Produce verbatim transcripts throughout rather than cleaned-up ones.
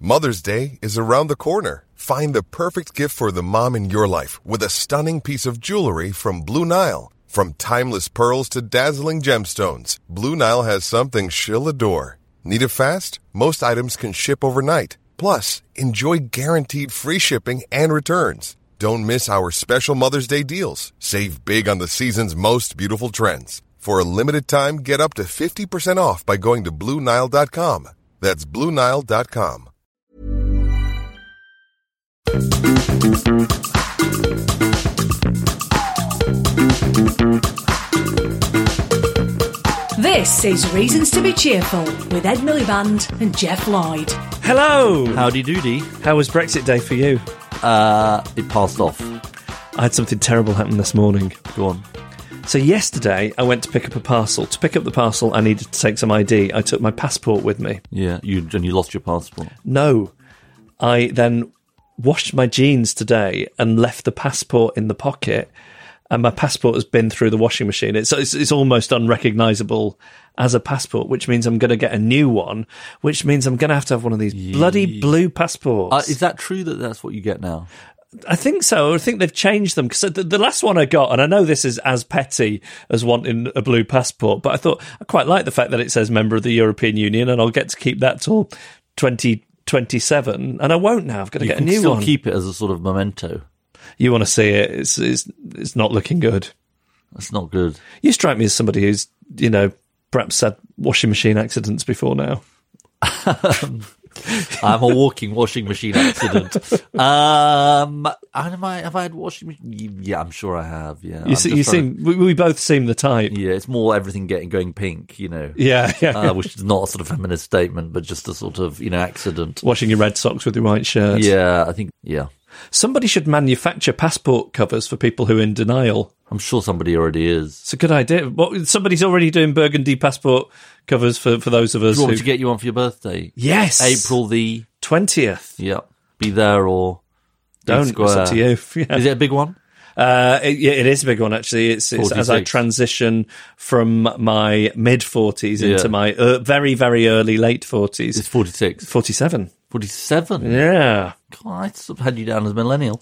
Mother's Day is around the corner. Find the perfect gift for the mom in your life with a stunning piece of jewelry from Blue Nile. From timeless pearls to dazzling gemstones, Blue Nile has something she'll adore. Need it fast? Most items can ship overnight. Plus, enjoy guaranteed free shipping and returns. Don't miss our special Mother's Day deals. Save big on the season's most beautiful trends. For a limited time, get up to fifty percent off by going to Blue Nile dot com. That's Blue Nile dot com. This is Reasons to be Cheerful with Ed Miliband and Jeff Lloyd. Hello! Howdy doody. How was Brexit Day for you? Uh, it passed off. I had something terrible happen this morning. Go on. So yesterday, I went to pick up a parcel. To pick up the parcel, I needed to take some I D. I took my passport with me. Yeah, you and you lost your passport. No. I then washed my jeans today and left the passport in the pocket, and my passport has been through the washing machine. It's it's, it's almost unrecognisable as a passport, which means I'm going to get a new one, which means I'm going to have to have one of these bloody blue passports. Uh, is that true that that's what you get now? I think so. I think they've changed them, because the, the last one I got, and I know this is as petty as wanting a blue passport, but I thought I quite like the fact that it says member of the European Union, and I'll get to keep that till twenty twenty-seven, and I won't now. I've got to you get a new still one. Keep it as a sort of memento. You want to see it? It's it's it's not looking good. That's not good. You strike me as somebody who's, you know, perhaps had washing machine accidents before now. I'm a walking washing machine accident. Um, have I, have I had washing machine? Yeah, I'm sure I have. Yeah, you, see, you seem. To... We, we both seem the type. Yeah, it's more everything getting going pink, you know. Yeah, yeah. Uh, which is not a sort of feminist statement, but just a sort of, you know, accident. Washing your red socks with your white shirt. Yeah, I think. Yeah. Somebody should manufacture passport covers for people who are in denial. I'm sure somebody already is. It's a good idea. What, somebody's already doing burgundy passport covers for, for those of us Do you want who... me to get you one for your birthday? Yes. April the... twentieth. Yeah. Be there or... Don't. Square. It's up to you. Yeah. Is it a big one? Uh, it, yeah, it is a big one, actually. It's, it's as I transition from my mid-forties yeah. into my uh, very, very early late forties. It's forty-six. forty-seven. forty-seven? Yeah. God, I sort of had you down as a millennial.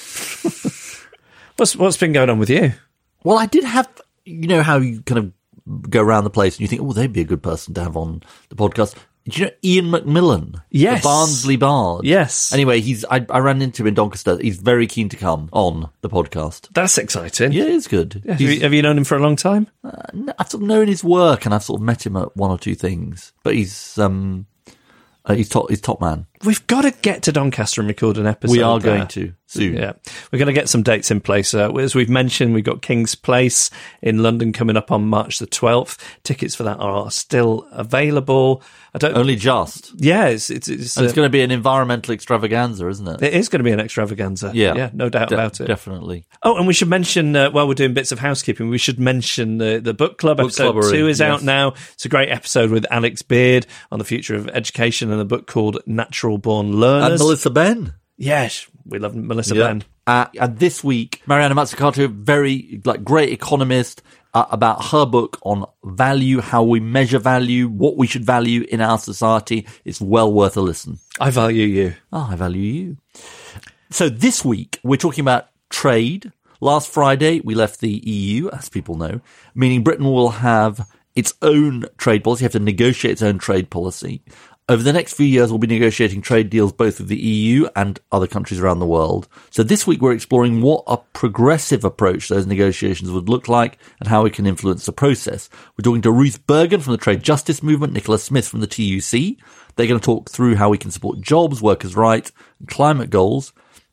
what's What's been going on with you? Well, I did have, you know how you kind of go around the place and you think, oh, they'd be a good person to have on the podcast. Do you know Ian McMillan? Yes. The Barnsley Bard. Yes. Anyway, he's I, I ran into him in Doncaster. He's very keen to come on the podcast. That's exciting. Yeah, it's good. Yeah. Have, you, have you known him for a long time? Uh, no, I've sort of known his work and I've sort of met him at one or two things. But he's um uh, he's top he's top man. We've got to get to Doncaster and record an episode. We are there. going to soon. Yeah, we're going to get some dates in place. Uh, as we've mentioned, we've got King's Place in London coming up on March the twelfth. Tickets for that are still available. I don't only just. Yeah, it's it's it's, and it's uh, going to be an environmental extravaganza, isn't it? It is going to be an extravaganza. Yeah, yeah, no doubt de- about it. Definitely. Oh, and we should mention uh, while we're doing bits of housekeeping, we should mention the the book club book episode club two is yes. out now. It's a great episode with Alex Beard on the future of education and a book called Natural Born Learners. And Melissa Ben. Yes, we love Melissa yep. Ben. Uh, and this week, Mariana Mazzucato, very like great economist, uh, about her book on value, how we measure value, what we should value in our society. It's well worth a listen. I value you. Oh, I value you. So this week, we're talking about trade. Last Friday, we left the E U, as people know, meaning Britain will have its own trade policy, have to negotiate its own trade policy. Over the next few years, we'll be negotiating trade deals both with the E U and other countries around the world. So this week, we're exploring what a progressive approach to those negotiations would look like and how we can influence the process. We're talking to Ruth Bergen from the Trade Justice Movement, Nicola Smith from the T U C. They're going to talk through how we can support jobs, workers' rights, and climate goals.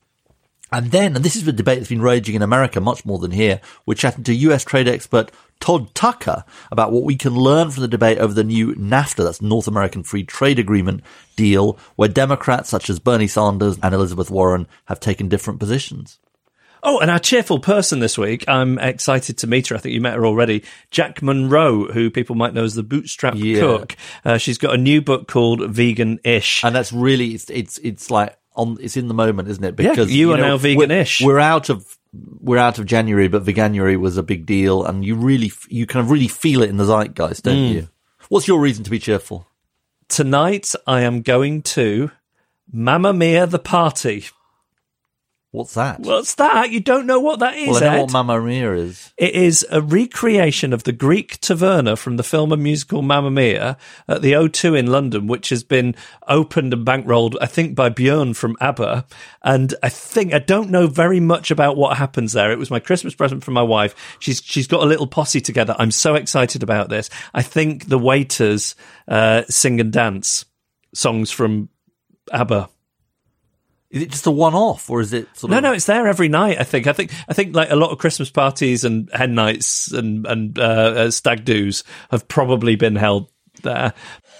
And then, and this is the debate that's been raging in America much more than here, we're chatting to U S trade expert Todd Tucker about what we can learn from the debate over the new NAFTA, that's North American Free Trade Agreement deal, where Democrats such as Bernie Sanders and Elizabeth Warren have taken different positions. Oh, and our cheerful person this week, I'm excited to meet her. I think you met her already. Jack Monroe, who people might know as the Bootstrap yeah. Cook. Uh, she's got a new book called Vegan-ish. And that's really, it's it's, it's like, on it's in the moment, isn't it? Because yeah, you, you are know, now vegan-ish. We're, we're out of we're out of January, but Veganuary was a big deal, and you really you kind of really feel it in the zeitgeist, don't mm. you? What's your reason to be cheerful? Tonight, I am going to Mamma Mia the Party. What's that? What's that? You don't know what that is, Well, I know Ed? what Mamma Mia is. It is a recreation of the Greek taverna from the film and musical Mamma Mia at the O two in London, which has been opened and bankrolled, I think, by Björn from ABBA. And I think, I don't know very much about what happens there. It was my Christmas present from my wife. She's She's got a little posse together. I'm so excited about this. I think the waiters uh, sing and dance songs from ABBA. Is it just a one-off, or is it sort No, of... no, it's there every night. I think. I think. I think like a lot of Christmas parties and hen nights and and uh, uh, stag do's have probably been held there.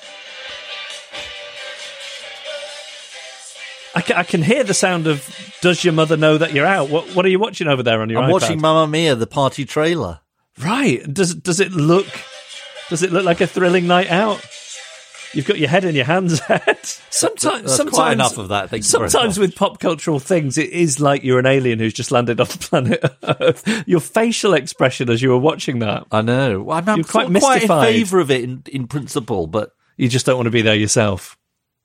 I can, I can hear the sound of "Does your mother know that you're out?" What What are you watching over there on your I'm iPad? watching Mamma Mia, the party trailer. Right? Does Does it look Does it look like a thrilling night out? You've got your head in your hands, Ed. Sometimes, That's sometimes, quite enough of that. Thank you very sometimes much. with pop cultural things, it is like you're an alien who's just landed on the planet Earth. Your facial expression as you were watching that, I know. Well, I'm, I'm You're quite quite, quite in mystified. favour of it in, in principle, but you just don't want to be there yourself.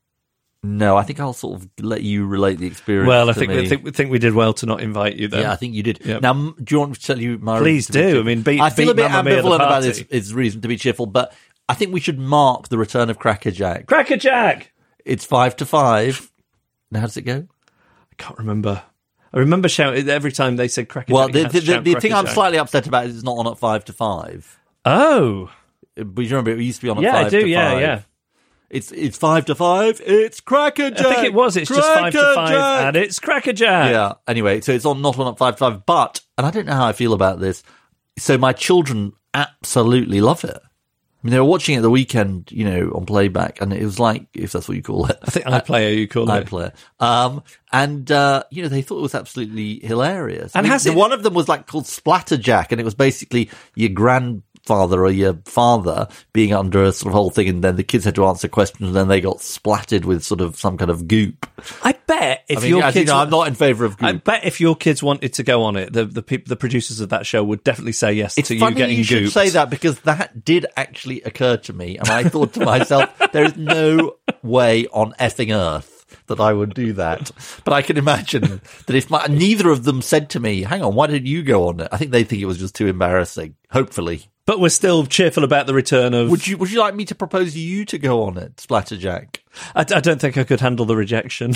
no, I think I'll sort of let you relate the experience. Well, I to think me. we think, we think we did well to not invite you then. Yeah, I think you did. Yep. Now, m- do you want me to tell you my Please reason to be do. cheerful? I mean, beat- I feel beat a bit Mamma Mia the ambivalent about party. this. It's reason to be cheerful, but I think we should mark the return of Cracker Jack. Cracker Jack! It's five to five. Now, how does it go? I can't remember. I remember shouting every time they said Cracker Well, Jack. the, you had the, to the, shout the Cracker thing I'm Jack. slightly upset about is it's not on at five to five. Oh. But you remember it used to be on at Yeah, five I do, to yeah, five. yeah. It's it's five to five. It's Cracker Jack. I think it was. It's just five to Cracker five, Jack. and it's Cracker Jack. Yeah. Anyway, so it's on not on at five to five, but and I don't know how I feel about this. So my children absolutely love it. I mean, they were watching it the weekend, you know, on playback, and it was like, if that's what you call it, I think iPlayer you call it. iPlayer. Um, and uh, you know, they thought it was absolutely hilarious. And I mean, has the- it- one of them was like called Splatterjack, and it was basically your grandfather or your father being under a sort of whole thing, and then the kids had to answer questions, and then they got splattered with sort of some kind of goop. I bet if I mean, your as you kids, know, I'm not in favour of goop. I bet if your kids wanted to go on it, the the peop the producers of that show would definitely say yes It's to you funny getting you should gooped. say that, because that did actually occur to me, and I thought to myself, there is no way on effing earth that I would do that. But I can imagine that if my, neither of them said to me, hang on, why did you go on it? I think they think it was just too embarrassing, hopefully. But we're still cheerful about the return of. Would you Would you like me to propose you to go on it, Splatterjack? I, I don't think I could handle the rejection.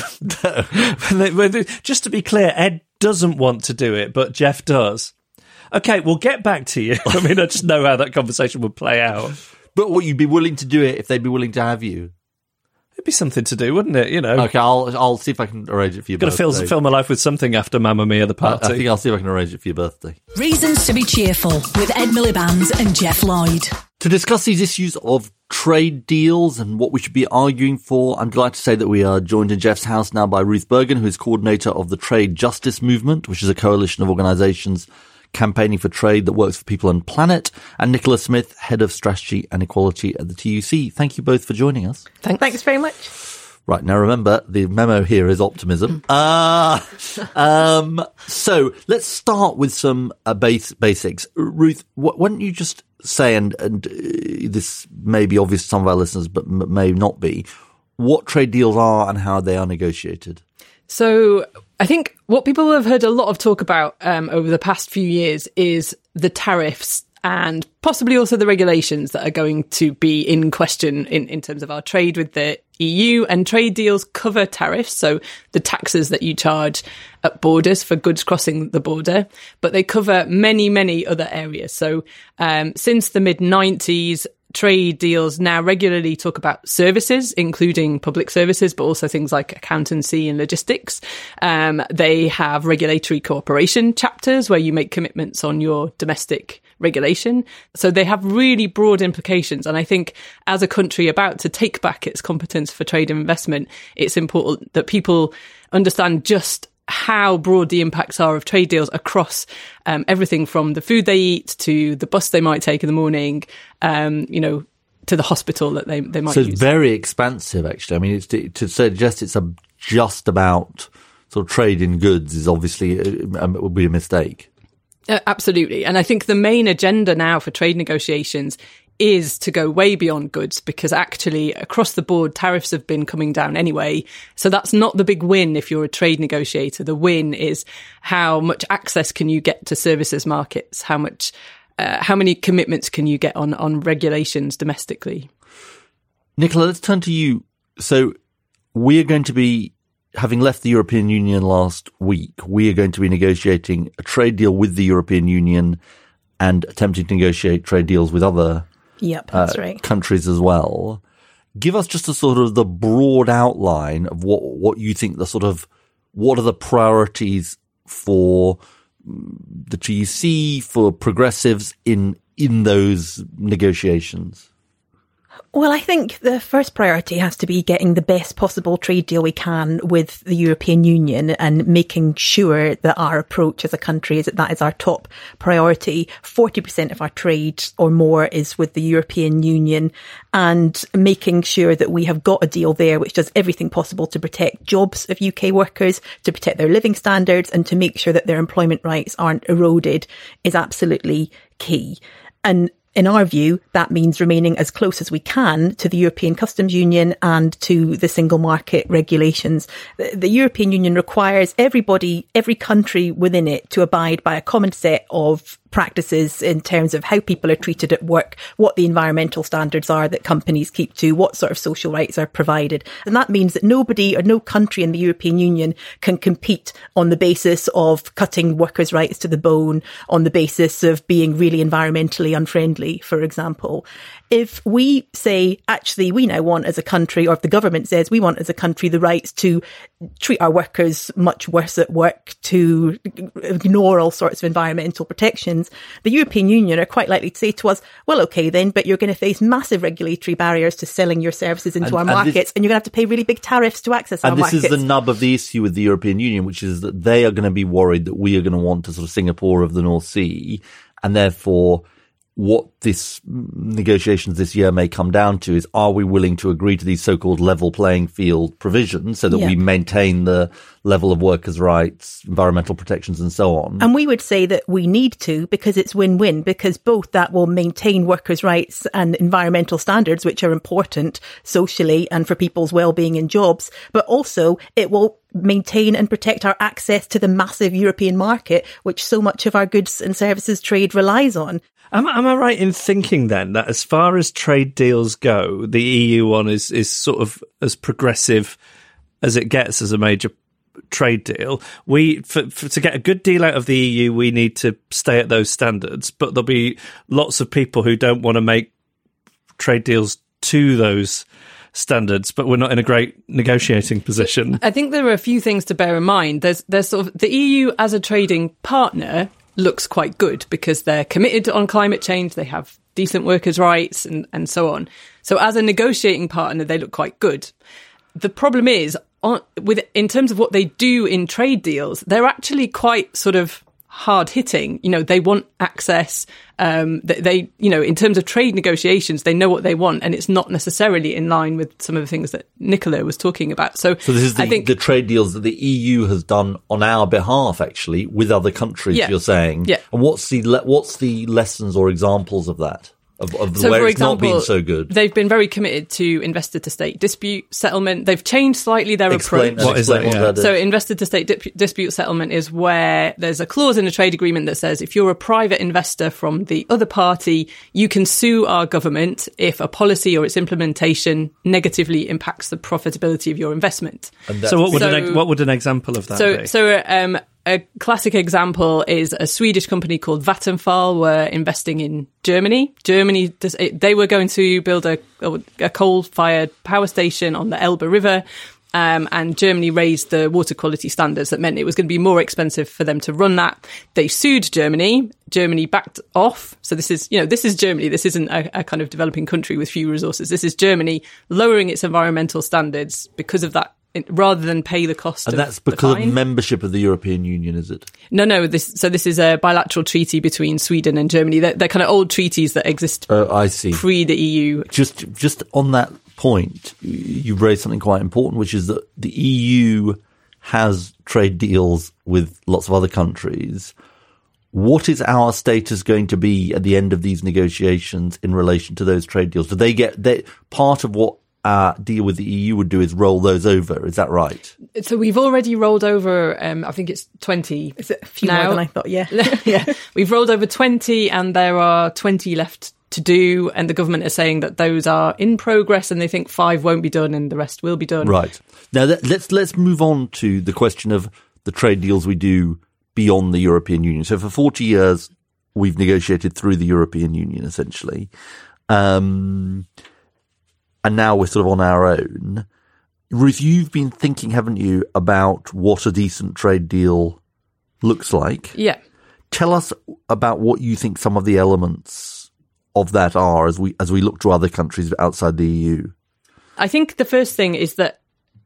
When they- when they- Just to be clear, Ed doesn't want to do it, but Jeff does. Okay, we'll get back to you. I mean, I just know how that conversation would play out. But would you be willing to do it if they'd be willing to have you? It'd be something to do, wouldn't it? You know, Okay, I'll I'll see if I can arrange it for your got to fill, birthday. fill my life with something after Mamma Mia the I, I party. think I'll see if I can arrange it for your birthday. Reasons to be cheerful with Ed Miliband and Jeff Lloyd. To discuss these issues of trade deals and what we should be arguing for, I'm glad to say that we are joined in Jeff's house now by Ruth Bergen, who is coordinator of the Trade Justice Movement, which is a coalition of organisations campaigning for trade that works for people and planet, and Nicola Smith, head of strategy and equality at the T U C. Thank you both for joining us. Thanks. Thanks very much. Right, now remember, the memo here is optimism. Uh, um, so let's start with some uh, base, basics. Ruth, wh- why don't you just say, and, and uh, this may be obvious to some of our listeners, but m- may not be, what trade deals are and how they are negotiated? So I think what people have heard a lot of talk about um, over the past few years is the tariffs and possibly also the regulations that are going to be in question in, in terms of our trade with the E U. And trade deals cover tariffs, so the taxes that you charge at borders for goods crossing the border, but they cover many, many other areas. So um, since the mid nineties, trade deals now regularly talk about services, including public services, but also things like accountancy and logistics. Um, they have regulatory cooperation chapters where you make commitments on your domestic regulation. So they have really broad implications. And I think as a country about to take back its competence for trade and investment, it's important that people understand just how broad the impacts are of trade deals across um, everything from the food they eat to the bus they might take in the morning, um, you know, to the hospital that they, they might So use. it's very expansive, actually. I mean, it's to, to suggest it's a, just about sort of trade in goods is obviously, uh, um, would be a mistake. Uh, absolutely. And I think the main agenda now for trade negotiations is to go way beyond goods, because actually across the board tariffs have been coming down anyway. So that's not the big win if you're a trade negotiator. The win is how much access can you get to services markets? How much, uh, how many commitments can you get on, on regulations domestically? Nicola, let's turn to you. So we're going to be, having left the European Union last week, we are going to be negotiating a trade deal with the European Union and attempting to negotiate trade deals with other Yep, that's uh, right. countries as well. Give us just a sort of the broad outline of what, what you think the sort of, what are the priorities for the T U C, for progressives in, in those negotiations? Well, I think the first priority has to be getting the best possible trade deal we can with the European Union and making sure that our approach as a country is that that is our top priority. forty percent of our trade or more is with the European Union, and making sure that we have got a deal there which does everything possible to protect jobs of U K workers, to protect their living standards, and to make sure that their employment rights aren't eroded is absolutely key. And in our view, that means remaining as close as we can to the European Customs Union and to the single market regulations. The, the European Union requires everybody, every country within it to abide by a common set of practices in terms of how people are treated at work, what the environmental standards are that companies keep to, what sort of social rights are provided. And that means that nobody or no country in the European Union can compete on the basis of cutting workers' rights to the bone, on the basis of being really environmentally unfriendly, for example. If we say, actually, we now want as a country, or if the government says we want as a country the rights to treat our workers much worse at work, to ignore all sorts of environmental protections, the European Union are quite likely to say to us, well, okay then, but you're going to face massive regulatory barriers to selling your services into and, our and markets, this, and you're going to have to pay really big tariffs to access our markets. And this markets. is the nub of the issue with the European Union, which is that they are going to be worried that we are going to want to sort of Singapore of the North Sea, and therefore what this negotiations this year may come down to is, are we willing to agree to these so-called level playing field provisions so that yeah. we maintain the level of workers' rights, environmental protections and so on? And we would say that we need to, because it's win-win, because both that will maintain workers' rights and environmental standards, which are important socially and for people's well-being in jobs, but also it will maintain and protect our access to the massive European market, which so much of our goods and services trade relies on. Am, am I right in thinking then that as far as trade deals go, the E U one is, is sort of as progressive as it gets as a major trade deal? We for, for, to get a good deal out of the E U, we need to stay at those standards, but there'll be lots of people who don't want to make trade deals to those standards, but we're not in a great negotiating position. I think there are a few things to bear in mind. There's, there's sort of the E U as a trading partner looks quite good because they're committed on climate change. They have decent workers' rights and, and so on. So as a negotiating partner, they look quite good. The problem is, on, with in terms of what they do in trade deals, they're actually quite sort of hard hitting. You know, they want access. Um, they, they, you know, in terms of trade negotiations, they know what they want, and it's not necessarily in line with some of the things that Nicola was talking about. So, so this is the, I think, the trade deals that the E U has done on our behalf, actually, with other countries. Yeah. You're saying, yeah. And what's the le- what's the lessons or examples of that? Of, of so where for it's example, not been so good. They've been very committed to investor-to-state dispute settlement. They've changed slightly their Explain, approach. What is that? what Yeah. that is. So investor-to-state dip- dispute settlement is where there's a clause in a trade agreement that says if you're a private investor from the other party, you can sue our government if a policy or its implementation negatively impacts the profitability of your investment. So what would, So- an, what would an example of that So, be? so um, a classic example is a Swedish company called Vattenfall were investing in Germany. Germany, they were going to build a, a coal-fired power station on the Elbe River. Um, and Germany raised the water quality standards that meant it was going to be more expensive for them to run that. They sued Germany. Germany backed off. So this is, you know, this is Germany. This isn't a, a kind of developing country with few resources. This is Germany lowering its environmental standards because of that, rather than pay the cost And of that's the because fine. of membership of the European Union, is it? No, no. This so this is a bilateral treaty between Sweden and Germany. They're, they're kind of old treaties that exist Uh, I see. pre the E U. Just, just on that point, you've raised something quite important, which is that the E U has trade deals with lots of other countries. what is our status going to be at the end of these negotiations in relation to those trade deals? Do they get they, part of what our deal with the E U would do is roll those over? Is that right? So we've already rolled over, um, I think it's twenty. Is it a few now? more than I thought? Yeah. Yeah. We've rolled over twenty and there are twenty left to do. And the government is saying that those are in progress and they think five won't be done and the rest will be done. Right. Now let's, let's move on to the question of the trade deals we do beyond the European Union. So for forty years, we've negotiated through the European Union, essentially. Um, and now we're sort of on our own. Ruth, you've been thinking, haven't you, about what a decent trade deal looks like? Yeah. Tell us about what you think some of the elements of that are as we as we look to other countries outside the E U. I think the first thing is that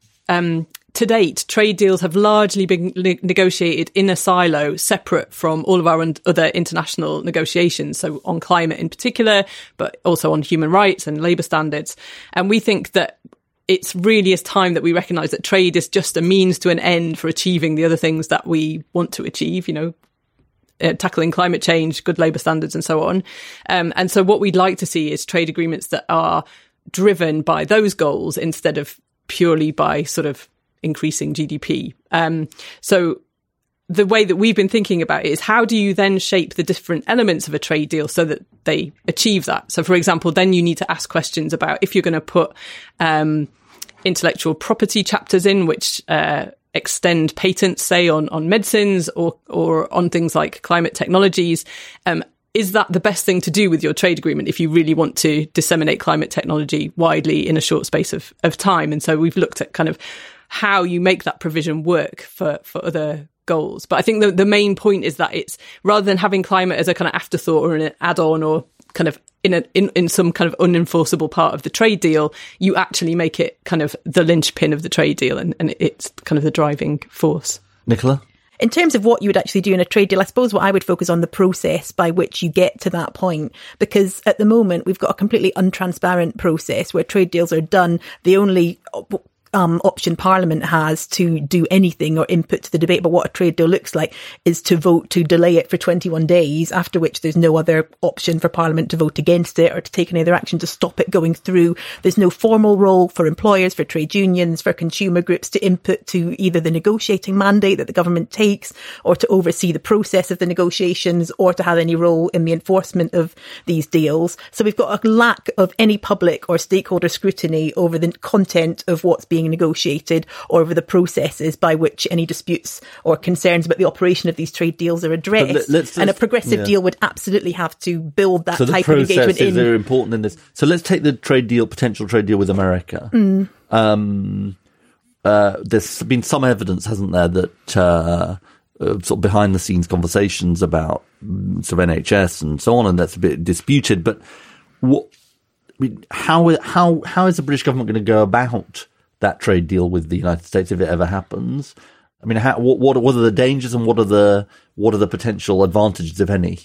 um, to date, trade deals have largely been ne- negotiated in a silo, separate from all of our un- other international negotiations. So on climate in particular, but also on human rights and labour standards. And we think that it's really is time that we recognise that trade is just a means to an end for achieving the other things that we want to achieve, you know, uh, tackling climate change, good labour standards and so on. Um, and so what we'd like to see is trade agreements that are driven by those goals instead of purely by sort of increasing G D P. Um, so the way that we've been thinking about it is how do you then shape the different elements of a trade deal so that they achieve that? So, for example, then you need to ask questions about if you're going to put um, intellectual property chapters in, which uh, extend patents, say, on, on medicines or, or on things like climate technologies. Um, is that the best thing to do with your trade agreement if you really want to disseminate climate technology widely in a short space of, of time? And so we've looked at kind of how you make that provision work for, for other goals. But I think the, the main point is that it's rather than having climate as a kind of afterthought or an add-on or kind of in a in, in some kind of unenforceable part of the trade deal, you actually make it kind of the linchpin of the trade deal and, and it's kind of the driving force. Nicola? In terms of what you would actually do in a trade deal, I suppose what I would focus on the process by which you get to that point, because at the moment we've got a completely untransparent process where trade deals are done. The only Um, option Parliament has to do anything or input to the debate about what a trade deal looks like is to vote to delay it for twenty-one days, after which there's no other option for Parliament to vote against it or to take any other action to stop it going through. There's no formal role for employers, for trade unions, for consumer groups to input to either the negotiating mandate that the government takes or to oversee the process of the negotiations or to have any role in the enforcement of these deals. So we've got a lack of any public or stakeholder scrutiny over the content of what's being negotiated or over the processes by which any disputes or concerns about the operation of these trade deals are addressed. Let's, let's, and a progressive yeah. deal would absolutely have to build that so type of engagement in. So the processes are important in this. So let's take the trade deal, potential trade deal with America. Mm. Um, uh, there's been some evidence, hasn't there, that uh, uh, sort of behind the scenes conversations about um, sort of N H S and so on, and that's a bit disputed. But what, I mean, how how how is the British government going to go about that trade deal with the United States if it ever happens? I mean, how, what, what, what are the dangers and what are the, what are the potential advantages, if any?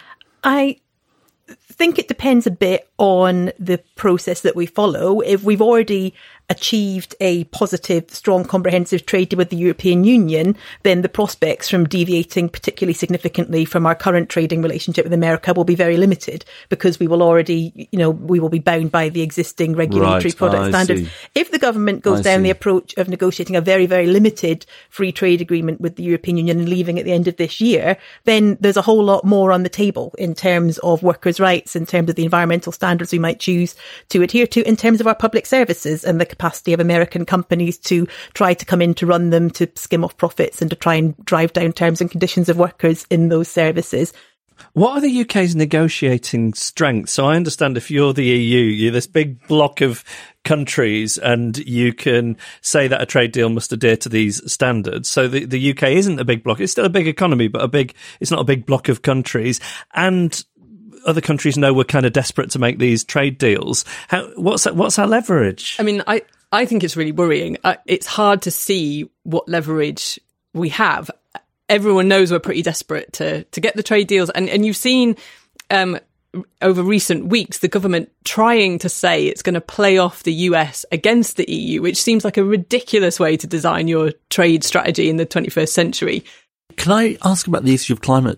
I think it depends a bit on the process that we follow. If we've already achieved a positive, strong, comprehensive trade deal with the European Union, then the prospects from deviating particularly significantly from our current trading relationship with America will be very limited because we will already, you know, we will be bound by the existing regulatory right. product I standards. See. If the government goes I down see. the approach of negotiating a very, very limited free trade agreement with the European Union and leaving at the end of this year, then there's a whole lot more on the table in terms of workers' rights, in terms of the environmental standards we might choose to adhere to, in terms of our public services and the capacity of American companies to try to come in to run them, to skim off profits and to try and drive down terms and conditions of workers in those services. What are the U K's negotiating strengths? So I understand if you're the E U, you're this big block of countries and you can say that a trade deal must adhere to these standards. So the, the U K isn't a big block. It's still a big economy, but a big, it's not a big block of countries. And other countries know we're kind of desperate to make these trade deals. How, what's that, what's our leverage? I mean, I, I think it's really worrying. Uh, it's hard to see what leverage we have. Everyone knows we're pretty desperate to to get the trade deals. And, and you've seen um, over recent weeks, the government trying to say it's going to play off the U S against the E U, which seems like a ridiculous way to design your trade strategy in the twenty-first century. Can I ask about the issue of climate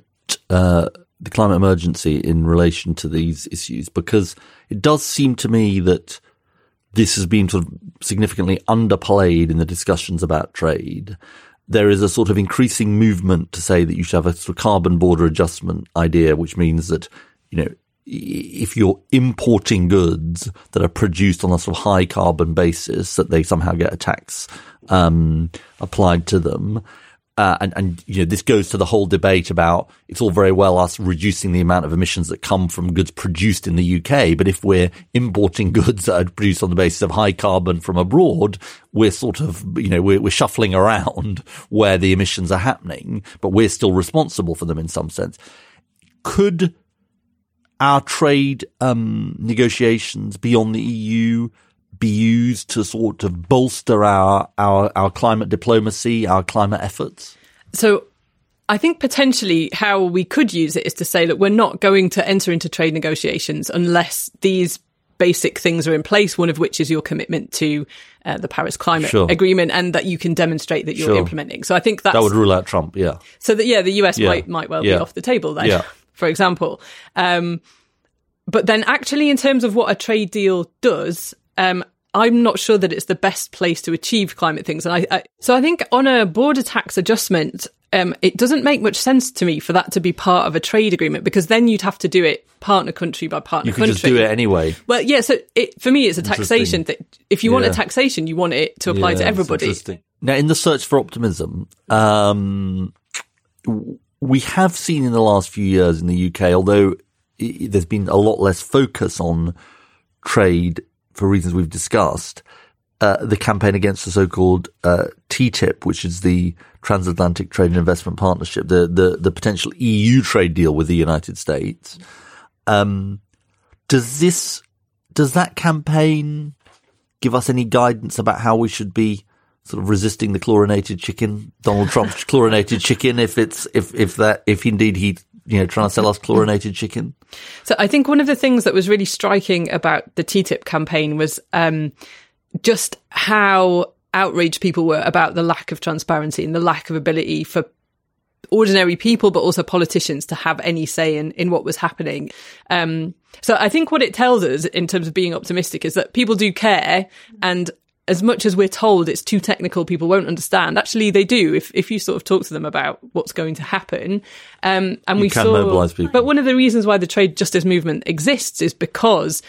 uh, the climate emergency in relation to these issues, because it does seem to me that this has been sort of significantly underplayed in the discussions about trade. There is a sort of increasing movement to say that you should have a sort of carbon border adjustment idea, which means that, you know, if you're importing goods that are produced on a sort of high carbon basis, that they somehow get a tax um, applied to them. Uh, and, and, you know, this goes to the whole debate about it's all very well us reducing the amount of emissions that come from goods produced in the U K. But if we're importing goods that are produced on the basis of high carbon from abroad, we're sort of, you know, we're, we're shuffling around where the emissions are happening, but we're still responsible for them in some sense. Could our trade um, negotiations beyond the E U be used to sort of bolster our, our, our climate diplomacy, our climate efforts? So I think potentially how we could use it is to say, look, we're not going to enter into trade negotiations unless these basic things are in place, one of which is your commitment to uh, the Paris Climate sure. Agreement, and that you can demonstrate that you're sure. implementing. So I think that's, that would rule out Trump, yeah. So that, yeah, the U S yeah. might, might well yeah. be off the table then, yeah. for example. Um, but then actually in terms of what a trade deal does, um, I'm not sure that it's the best place to achieve climate things. And I, I so I think on a border tax adjustment, um, it doesn't make much sense to me for that to be part of a trade agreement, because then you'd have to do it partner country by partner you could country. just do it anyway. Well, yeah, so it, for me, it's a taxation thing. If you want Yeah. a taxation, you want it to apply Yeah, to it's everybody. interesting. Now, in the search for optimism, um, we have seen in the last few years in the U K, although i- there's been a lot less focus on trade for reasons we've discussed, uh, the campaign against the so-called uh, T T I P, which is the Transatlantic Trade and Investment Partnership, the, the, the potential E U trade deal with the United States. Um, does this, does that campaign give us any guidance about how we should be sort of resisting the chlorinated chicken, Donald Trump's chlorinated chicken, if it's, if, if that, if indeed he, you know, trying to sell us chlorinated chicken? So I think one of the things that was really striking about the T T I P campaign was um, just how outraged people were about the lack of transparency and the lack of ability for ordinary people, but also politicians, to have any say in, in what was happening. Um, so I think what it tells us in terms of being optimistic is that people do care, and as much as we're told it's too technical, people won't understand, actually they do if if you sort of talk to them about what's going to happen. Um, and You we can saw, mobilise people. But one of the reasons why the trade justice movement exists is because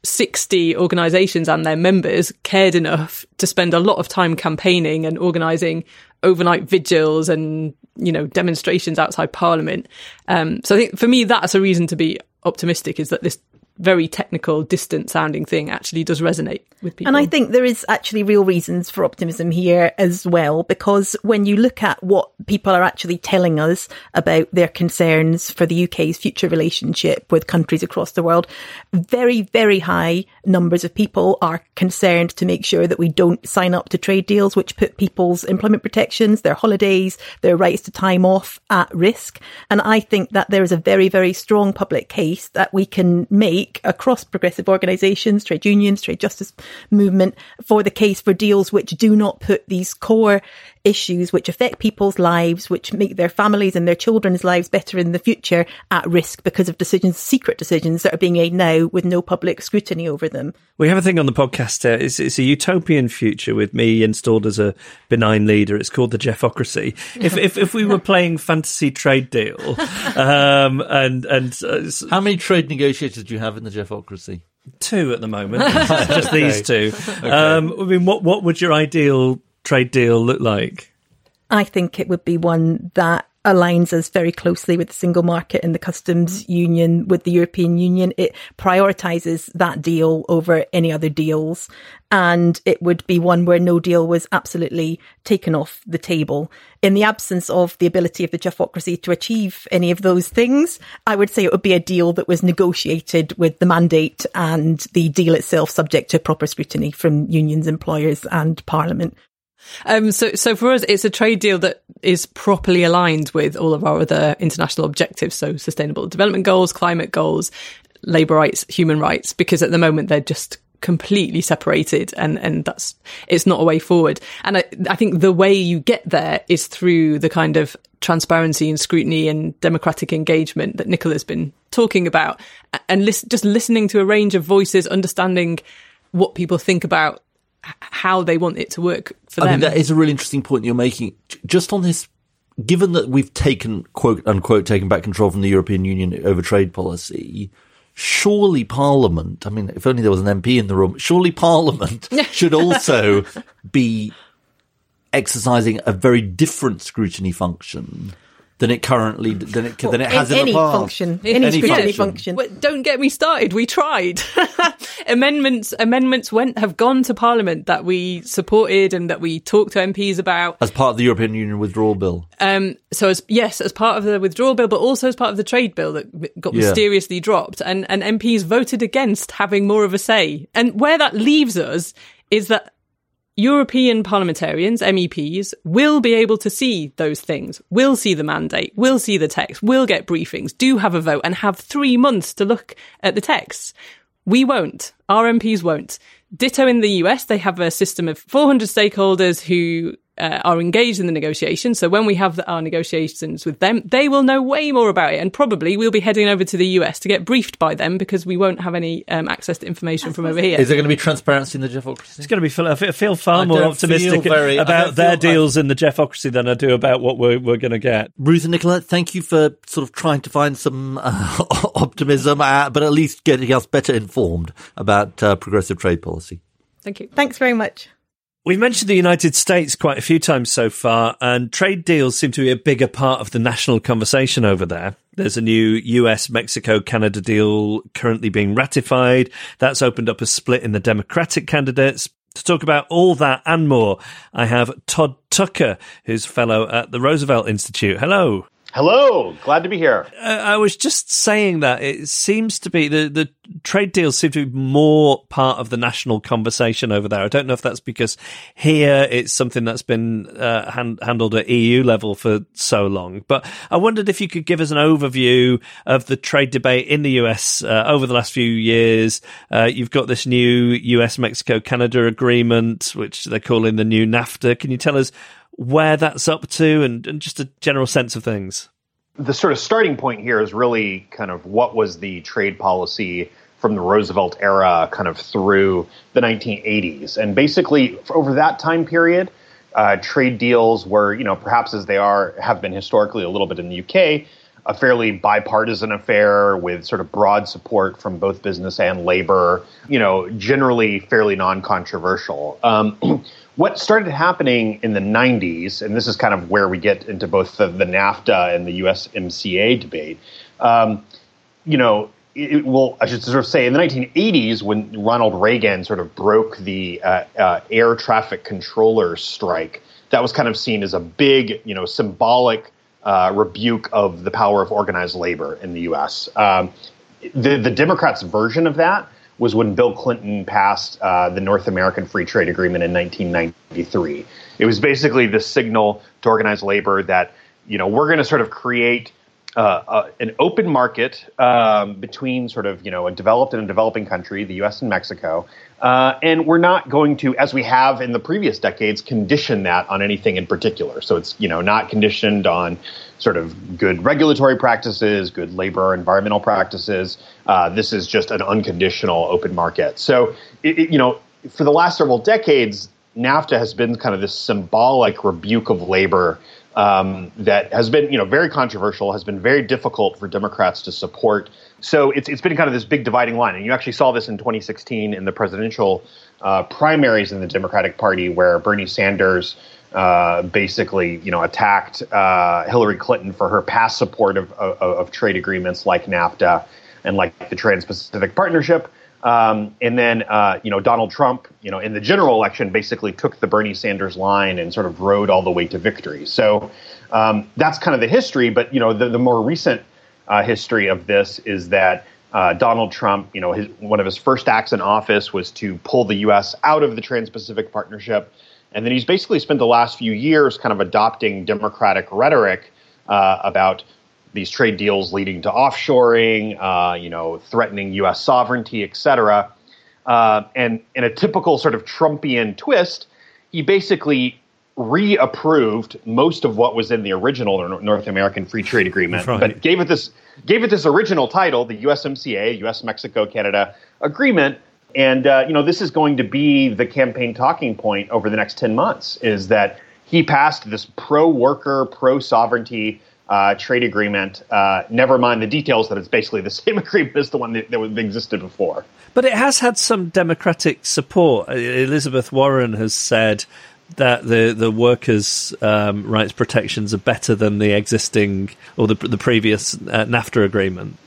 sixty organisations and their members cared enough to spend a lot of time campaigning and organising overnight vigils and, you know, demonstrations outside Parliament. Um, so I think for me, that's a reason to be optimistic, is that this very technical, distant sounding thing actually does resonate with people. And I think there is actually real reasons for optimism here as well, because when you look at what people are actually telling us about their concerns for the U K's future relationship with countries across the world, very, very high numbers of people are concerned to make sure that we don't sign up to trade deals which put people's employment protections, their holidays, their rights to time off at risk. And I think that there is a very, very strong public case that we can make across progressive organisations, trade unions, trade justice movement, for the case for deals which do not put these core issues which affect people's lives, which make their families and their children's lives better in the future, at risk because of decisions, secret decisions that are being made now with no public scrutiny over them. We have a thing on the podcast here. It's, it's a utopian future with me installed as a benign leader. It's called the Jeffocracy. If if, if we were playing fantasy trade deal, um, and and uh, How many trade negotiators do you have in the Jeffocracy? two at the moment, just these two. Um, I mean, what what would your ideal trade deal look like? I think it would be one that aligns us very closely with the single market and the customs union with the European Union. It prioritises that deal over any other deals. And it would be one where no deal was absolutely taken off the table. In the absence of the ability of the Jeffocracy to achieve any of those things, I would say it would be a deal that was negotiated with the mandate and the deal itself subject to proper scrutiny from unions, employers and Parliament. Um, so, so for us, it's a trade deal that is properly aligned with all of our other international objectives. So sustainable development goals, climate goals, labour rights, human rights, because at the moment they're just completely separated, and, and that's, it's not a way forward. And I, I think the way you get there is through the kind of transparency and scrutiny and democratic engagement that Nicola's been talking about, and listen, just listening to a range of voices, understanding what people think about how they want it to work for I them. think that is a really interesting point you're making. Just on this, given that we've taken, quote unquote, taken back control from the European Union over trade policy, surely Parliament, I mean, if only there was an M P in the room, surely Parliament should also be exercising a very different scrutiny function than it currently than it than it has in, in the any past. function, any, any scrutiny function. function. Well, don't get me started. We tried. amendments amendments went have gone to Parliament that we supported and that we talked to M Ps about As part of the European Union withdrawal bill. Um, so as yes, as part of the withdrawal bill, but also as part of the trade bill that got Yeah. mysteriously dropped, and, and M Ps voted against having more of a say. And where that leaves us is that European parliamentarians, M E Ps, will be able to see those things, will see the mandate, will see the text, will get briefings, do have a vote, and have three months to look at the texts. We won't. Our M Ps won't. Ditto in the U S, they have a system of four hundred stakeholders who uh, are engaged in the negotiations. So when we have the, our negotiations with them, they will know way more about it. And probably we'll be heading over to the U S to get briefed by them because we won't have any um, access to information from over here. Is there going to be transparency in the Jeffocracy? It's going to be. Feel, I feel far I more don't optimistic feel very- I about don't their feel- deals in the Jeffocracy than I do about what we're we're going to get. Ruth and Nicola, thank you for sort of trying to find some uh, optimism, uh, but at least getting us better informed about uh, progressive trade policy. Thank you. Thanks very much. We've mentioned the United States quite a few times so far, and trade deals seem to be a bigger part of the national conversation over there. There's a new U S Mexico Canada deal currently being ratified. That's opened up a split in the Democratic candidates. To talk about all that and more, I have Todd Tucker, who's a fellow at the Roosevelt Institute. Hello. Hello, glad to be here. Uh, I was just saying that it seems to be the, the trade deals seem to be more part of the national conversation over there. I don't know if that's because here it's something that's been uh, hand, handled at E U level for so long, but I wondered if you could give us an overview of the trade debate in the U S uh, over the last few years. Uh, you've got this new U S Mexico Canada agreement, which they're calling the new NAFTA. Can you tell us where that's up to and, and just a general sense of things? The sort of starting point here is really kind of what was the trade policy from the Roosevelt era kind of through the nineteen eighties. And basically, over that time period, uh, trade deals were, you know, perhaps as they are, have been historically a little bit in the U K, a fairly bipartisan affair with sort of broad support from both business and labor, you know, generally fairly non-controversial. Um, what started happening in the nineties, and this is kind of where we get into both the, the NAFTA and the U S M C A debate, um, you know, it, well, I should sort of say in the nineteen eighties, when Ronald Reagan sort of broke the uh, uh, air traffic controller strike, that was kind of seen as a big, you know, symbolic Uh, rebuke of the power of organized labor in the U S. Um, the, the Democrats' version of that was when Bill Clinton passed uh, the North American Free Trade Agreement in nineteen ninety-three. It was basically the signal to organized labor that, you know, we're going to sort of create uh, uh, an open market um, between sort of, you know, a developed and a developing country, the U S and Mexico. Uh, and we're not going to, as we have in the previous decades, condition that on anything in particular. So it's, you know, not conditioned on sort of good regulatory practices, good labor, environmental practices. Uh, this is just an unconditional open market. So, it, it, you know, for the last several decades, NAFTA has been kind of this symbolic rebuke of labor um, that has been, you know, very controversial, has been very difficult for Democrats to support. So it's it's been kind of this big dividing line. And you actually saw this in twenty sixteen in the presidential uh, primaries in the Democratic Party, where Bernie Sanders uh, basically, you know, attacked uh, Hillary Clinton for her past support of, of, of trade agreements like NAFTA and like the Trans-Pacific Partnership. Um, and then, uh, you know, Donald Trump, you know, in the general election, basically took the Bernie Sanders line and sort of rode all the way to victory. So um, that's kind of the history. But, you know, the, the more recent uh, history of this is that uh, Donald Trump, you know, his, one of his first acts in office was to pull the U S out of the Trans-Pacific Partnership. And then he's basically spent the last few years kind of adopting Democratic rhetoric uh, about these trade deals leading to offshoring, uh, you know, threatening U S sovereignty, et cetera. Uh, and in a typical sort of Trumpian twist, he basically reapproved most of what was in the original North American Free Trade Agreement, right. but gave it this gave it this original title, the U S M C A, U S Mexico Canada Agreement. And uh, you know, this is going to be the campaign talking point over the next ten months. Is that he passed this pro-worker, pro-sovereignty uh, trade agreement. Uh, never mind the details that it's basically the same agreement as the one that, that existed before. But it has had some Democratic support. Elizabeth Warren has said that the the workers' um, rights protections are better than the existing or the the previous uh, NAFTA agreement.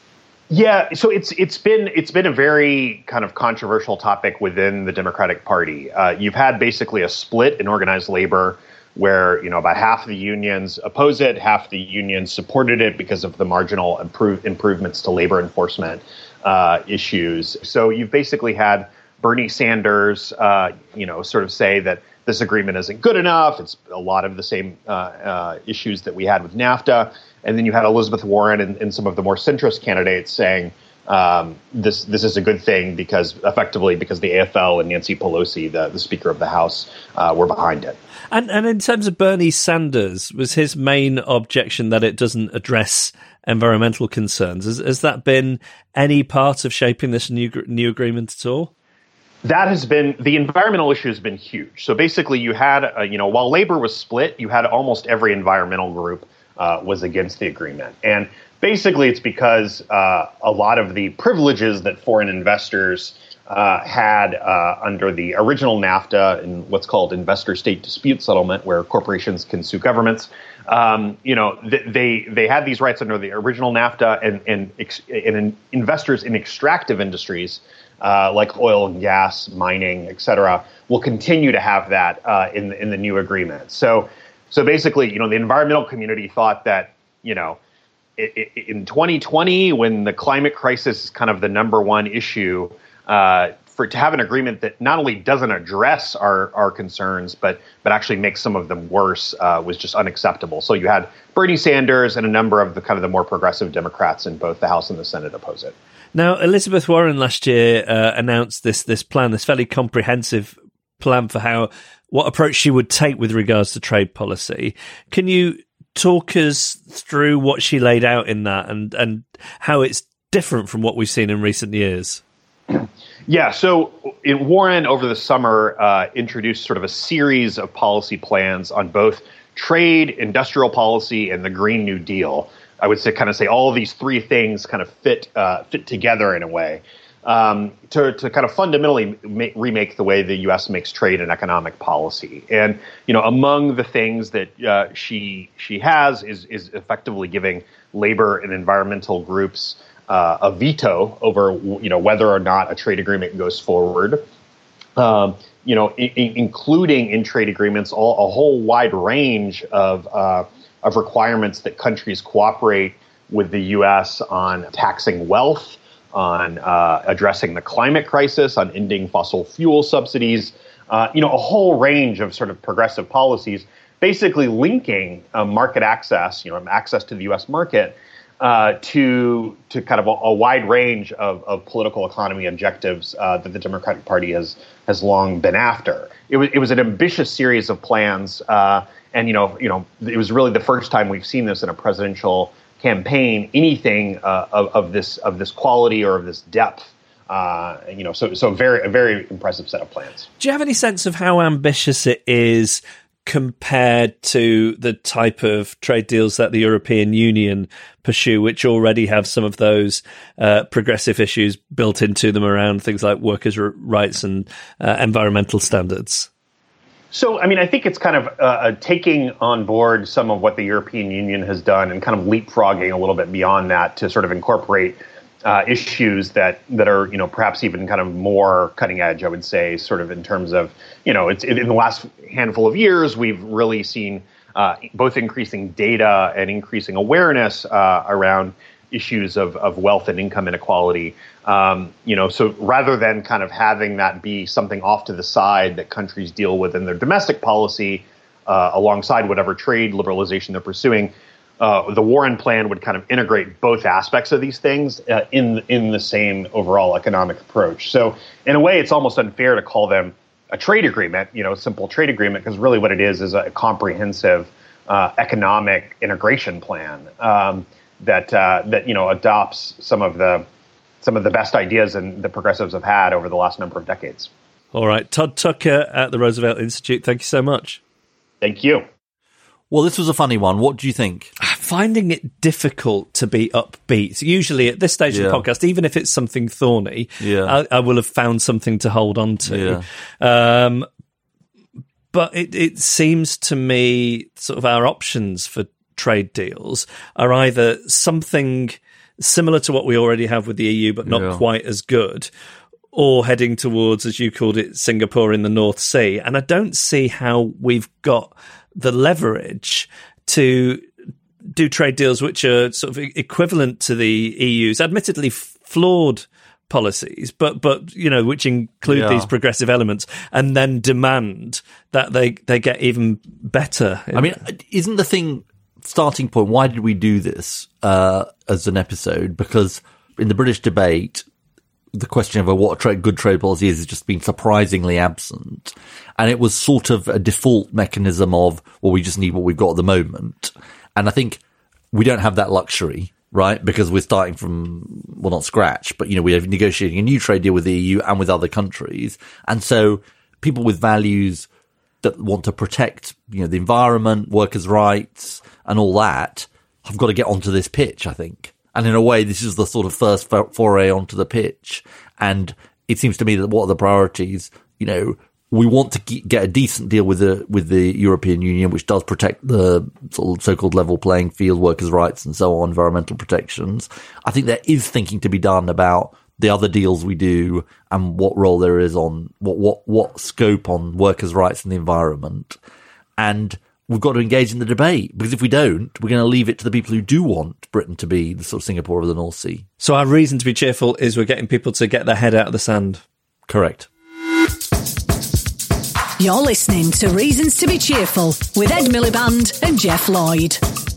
Yeah, so it's it's been it's been a very kind of controversial topic within the Democratic Party. Uh, you've had basically a split in organized labor, where you know about half the unions oppose it, half the unions supported it because of the marginal improve, improvements to labor enforcement uh, issues. So you've basically had Bernie Sanders, uh, you know, sort of say that this agreement isn't good enough. It's a lot of the same uh, uh, issues that we had with NAFTA. And then you had Elizabeth Warren and, and some of the more centrist candidates saying um, this this is a good thing because effectively because the A F L and Nancy Pelosi, the, the Speaker of the House, uh, were behind it. And, and in terms of Bernie Sanders, was his main objection that it doesn't address environmental concerns? Has, has that been any part of shaping this new new agreement at all? That has been, the environmental issue has been huge. So basically you had, uh, you know, while labor was split, you had almost every environmental group uh, was against the agreement. And basically it's because uh, a lot of the privileges that foreign investors uh, had uh, under the original NAFTA in what's called investor-state dispute settlement, where corporations can sue governments, um, you know, th- they they had these rights under the original NAFTA, and, and, ex- and investors in extractive industries Uh, like oil and gas, mining, et cetera, will continue to have that uh, in in the new agreement. So, so basically, you know, the environmental community thought that, you know, it, it, in twenty twenty, when the climate crisis is kind of the number one issue, uh, for to have an agreement that not only doesn't address our our concerns, but but actually makes some of them worse, uh, was just unacceptable. So you had Bernie Sanders and a number of the kind of the more progressive Democrats in both the House and the Senate oppose it. Now, Elizabeth Warren last year uh, announced this this plan, this fairly comprehensive plan for how what approach she would take with regards to trade policy. Can you talk us through what she laid out in that and, and how it's different from what we've seen in recent years? Yeah, so in Warren over the summer uh, introduced sort of a series of policy plans on both trade, industrial policy, and the Green New Deal. I would say, kind of say all of these three things kind of fit uh, fit together in a way um, to to kind of fundamentally ma- remake the way the U S makes trade and economic policy. And you know, among the things that uh, she she has is is effectively giving labor and environmental groups uh, a veto over you know whether or not a trade agreement goes forward. Um, you know, I- I- including in trade agreements all, a whole wide range of uh, of requirements that countries cooperate with the U S on taxing wealth, on uh, addressing the climate crisis, on ending fossil fuel subsidies, uh, you know, a whole range of sort of progressive policies, basically linking uh, market access, you know, access to the U S market uh, to to kind of a, a wide range of, of political economy objectives uh, that the Democratic Party has has long been after. It was it was an ambitious series of plans. Uh, And, you know, you know, it was really the first time we've seen this in a presidential campaign, anything uh, of, of this of this quality or of this depth. Uh, you know, so so very a very impressive set of plans. Do you have any sense of how ambitious it is compared to the type of trade deals that the European Union pursue, which already have some of those uh, progressive issues built into them around things like workers' rights and uh, environmental standards? So, I mean, I think it's kind of uh, taking on board some of what the European Union has done and kind of leapfrogging a little bit beyond that to sort of incorporate uh, issues that that are, you know, perhaps even kind of more cutting edge, I would say, sort of in terms of, you know, it's in the last handful of years, we've really seen uh, both increasing data and increasing awareness uh, around issues of, of wealth and income inequality. Um, you know, so rather than kind of having that be something off to the side that countries deal with in their domestic policy uh, alongside whatever trade liberalization they're pursuing, uh, the Warren Plan would kind of integrate both aspects of these things uh, in in the same overall economic approach. So in a way, it's almost unfair to call them a trade agreement, you know, a simple trade agreement, because really what it is is a comprehensive uh, economic integration plan um, that uh, that you know adopts some of the some of the best ideas and the progressives have had over the last number of decades. All right, Todd Tucker at the Roosevelt Institute, thank you so much. Thank you. Well, this was a funny one. What do you think? Finding it difficult to be upbeat. Usually at this stage Yeah. of the podcast, even if it's something thorny, Yeah. I, I will have found something to hold on to. Yeah. Um, but it, it seems to me sort of our options for trade deals are either something similar to what we already have with the E U, but not Yeah. quite as good, or heading towards, as you called it, Singapore in the North Sea. And I don't see how we've got the leverage to do trade deals which are sort of equivalent to the E U's admittedly flawed policies, but but you know, which include Yeah. these progressive elements, and then demand that they they get even better. I mean, isn't the thing starting point? Why did we do this uh, as an episode? Because in the British debate, the question of what a trade, good trade policy is has just been surprisingly absent. And it was sort of a default mechanism of, well, we just need what we've got at the moment. And I think we don't have that luxury, right? Because we're starting from, well, not scratch, but, you know, we're negotiating a new trade deal with the E U and with other countries. And so people with values that want to protect, you know, the environment, workers' rights and all that have got to get onto this pitch, I think. And in a way, this is the sort of first foray onto the pitch. And it seems to me that what are the priorities? You know, we want to get a decent deal with the with the European Union, which does protect the sort of so-called level playing field, workers' rights, and so on, environmental protections. I think there is thinking to be done about the other deals we do and what role there is on what what what scope on workers' rights and the environment. And we've got to engage in the debate, because if we don't, we're going to leave it to the people who do want Britain to be the sort of Singapore of the North Sea. So our reason to be cheerful is we're getting people to get their head out of the sand. Correct. You're listening to Reasons to be Cheerful with Ed Miliband and Jeff Lloyd.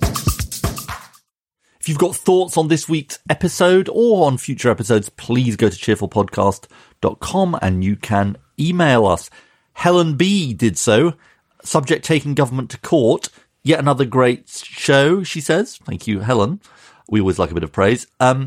If you've got thoughts on this week's episode or on future episodes, please go to cheerful podcast dot com and you can email us. Helen B did so. Subject, taking government to court. Yet another great show, she says. Thank you, Helen. We always like a bit of praise. Um,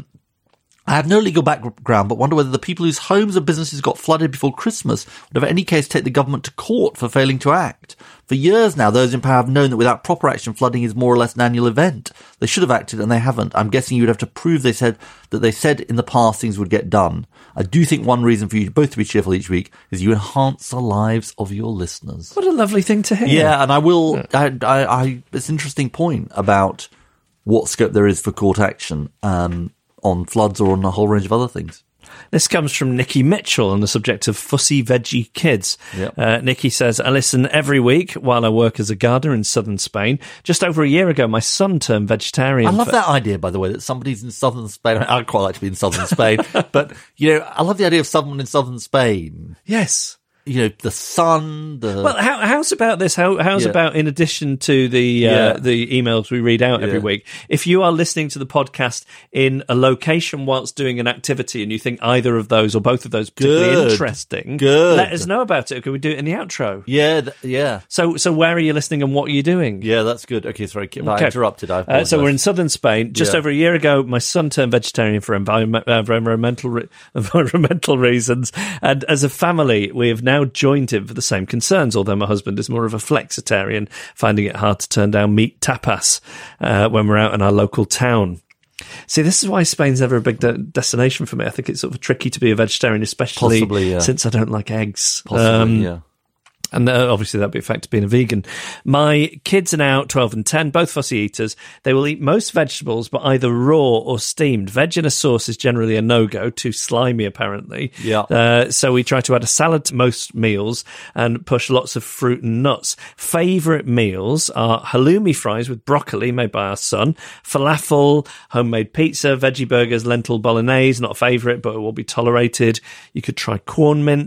I have no legal background, but wonder whether the people whose homes and businesses got flooded before Christmas would have any case take the government to court for failing to act. For years now, those in power have known that without proper action, flooding is more or less an annual event. They should have acted, and they haven't. I'm guessing you would have to prove they said that they said in the past things would get done. I do think one reason for you both to be cheerful each week is you enhance the lives of your listeners. What a lovely thing to hear. Yeah, and I will. I, I, I, it's an interesting point about what scope there is for court action um, on floods or on a whole range of other things. This comes from Nikki Mitchell on the subject of fussy veggie kids. Yep. Uh, Nikki says, I listen every week while I work as a gardener in southern Spain. Just over a year ago, my son turned vegetarian. I love for- that idea, by the way, that somebody's in southern Spain. I mean, I'd quite like to be in southern Spain, but, you know, I love the idea of someone in southern Spain. Yes. You know, the sun, the... Well, how, how's about this? How, how's Yeah. about, in addition to the uh, Yeah. the emails we read out every Yeah. week, if you are listening to the podcast in a location whilst doing an activity and you think either of those or both of those particularly Good. interesting, Good. let us know about it. Can we do it in the outro? Yeah, th- yeah. So, so where are you listening and what are you doing? Yeah, that's good. Okay, sorry, I Okay. interrupted. I Uh, so we're in southern Spain. Just Yeah. over a year ago, my son turned vegetarian for environment, uh, environmental re- environmental reasons, and as a family, we have now joined him for the same concerns. Although my husband is more of a flexitarian, finding it hard to turn down meat tapas uh, when we're out in our local town. See, this is why Spain's never a big de- destination for me. I think it's sort of tricky to be a vegetarian, especially Possibly, yeah. since I don't like eggs. Possibly, Um, yeah. And uh, obviously that'd be a fact of being a vegan. My kids are now twelve and ten, both fussy eaters. They will eat most vegetables, but either raw or steamed. Veg in a sauce is generally a no-go, too slimy apparently. Yeah. Uh, so we try to add a salad to most meals and push lots of fruit and nuts. Favourite meals are halloumi fries with broccoli made by our son, falafel, homemade pizza, veggie burgers, lentil bolognese, not a favourite, but it will be tolerated. You could try corn mince,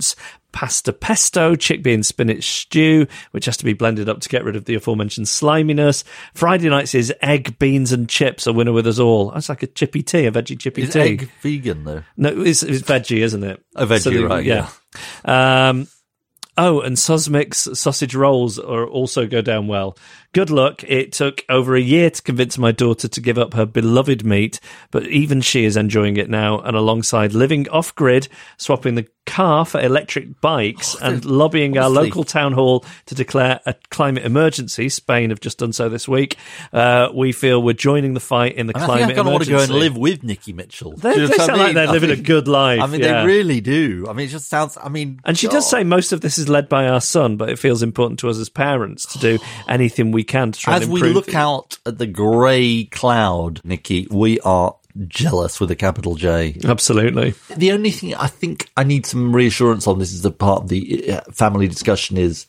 pasta pesto, chickpea and spinach stew, which has to be blended up to get rid of the aforementioned sliminess. Friday nights is egg, beans and chips, a winner with us all. That's like a chippy tea, a veggie chippy Is tea. egg vegan, though? No, it's, it's veggie, isn't it? A veggie, So the- right, Yeah. Um, oh, and Sosmic's sausage rolls are also go down well. Good luck. It took over a year to convince my daughter to give up her beloved meat, but even she is enjoying it now. And alongside living off-grid, swapping the car for electric bikes, Oh, and lobbying our honestly. local town hall to declare a climate emergency, Spain have just done so this week, uh, we feel we're joining the fight in the And I climate think I kind of want to emergency. go and live with Nikki Mitchell. They, Do you know they what I sound like mean? they're I living mean- a good life. I mean, yeah. they really do. I mean, it just sounds, I mean... And she does God. say most of this is led by our son, but it feels important to us as parents to do anything we can to try As and we improve. look out at the grey cloud, Nikki, we are jealous with a capital J. Absolutely. The only thing I think I need some reassurance on, this is the part of the uh, family discussion, is,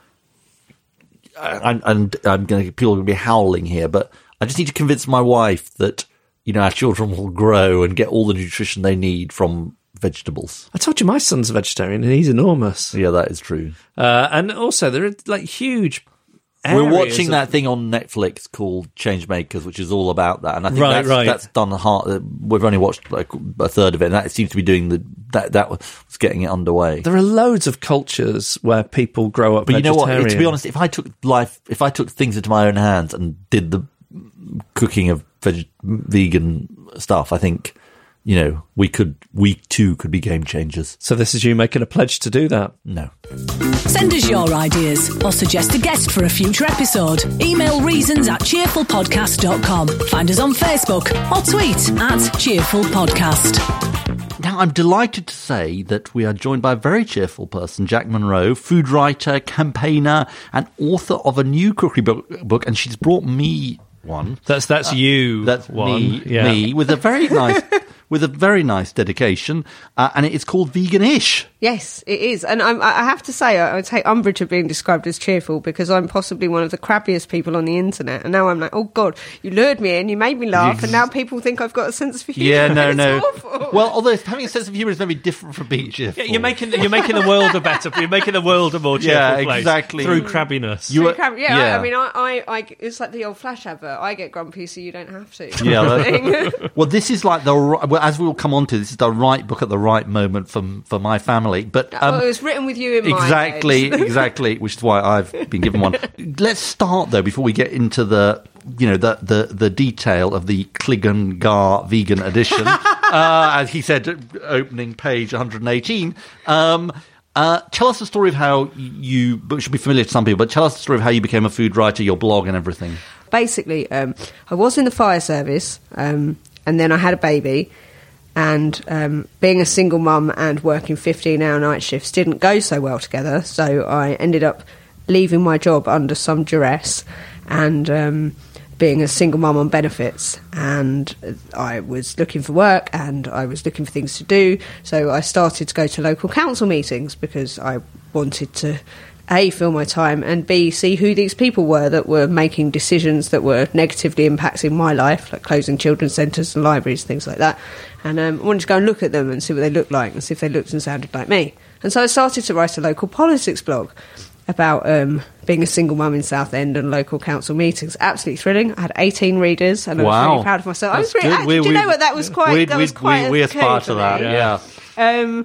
and, and I'm going to, people are going to be howling here, but I just need to convince my wife that, you know, our children will grow and get all the nutrition they need from vegetables. I told you my son's a vegetarian and he's enormous. Yeah, that is true. Uh, and also, there are like huge. We're areas watching of- that thing on Netflix called Changemakers, which is all about that, and I think Right, that's, right. that's done hard. We've only watched like a third of it, and that seems to be doing the that that was getting it underway. There are loads of cultures where people grow up But you know vegetarian. what? To be honest, if I took life, if I took things into my own hands and did the cooking of veg- vegan stuff, I think, you know, we could, we too could be game changers. So this is you making a pledge to do that. No. Send us your ideas or suggest a guest for a future episode. Email reasons at cheerful podcast dot com. Find us on Facebook or tweet at cheerful podcast. Now, I'm delighted to say that we are joined by a very cheerful person, Jack Monroe, food writer, campaigner, and author of a new cookery book, book and she's brought me one. That's that's you. That's one. me, Yeah. me, with a very nice, with a very nice dedication, uh, and it is called Vegan-ish. Yes, it is. And I'm, I have to say, I, I take umbrage of being described as cheerful because I'm possibly one of the crabbiest people on the internet. And now I'm like, oh, God, you lured me in, you made me laugh, and now people think I've got a sense of humour. Yeah, no, It's no. awful. Well, although having a sense of humour is maybe different from being cheerful. Yeah, you're making you're making the world a better. You're making the world a more cheerful Yeah, place exactly. through crabbiness. You Really are- crabby. Yeah, yeah. I, I mean, I, I, I, it's like the old Flash advert. I get grumpy, so you don't have to. Yeah, Thing. that- well, this is like the ri- well, as we will come on to. This is the right book at the right moment for for my family. But um, well, it was written with you in mind. exactly, Ed. exactly, which is why I've been given one. Let's start though before we get into the you know the the, the detail of the Cliggan Gar vegan edition, uh, as he said, opening page one hundred eighteen. Um, uh, tell us the story of how you, but it should be familiar to some people, but tell us the story of how you became a food writer, your blog and everything. Basically, um, I was in the fire service, um, and then I had a baby. And um, being a single mum and working fifteen-hour night shifts didn't go so well together. So I ended up leaving my job under some duress and um, being a single mum on benefits. And I was looking for work and I was looking for things to do. So I started to go to local council meetings because I wanted to A, fill my time, and B, see who these people were that were making decisions that were negatively impacting my life, like closing children's centres and libraries, things like that. And um, I wanted to go and look at them and see what they looked like and see if they looked and sounded like me. And so I started to write a local politics blog about um, being a single mum in Southend and local council meetings. Absolutely thrilling. I had eighteen readers and I was Wow. really proud of myself. I was That's really, good. I, We- do you we- know what? That was quite, we- that was we- quite we- a we aspire coup to for that, me. yeah. Um,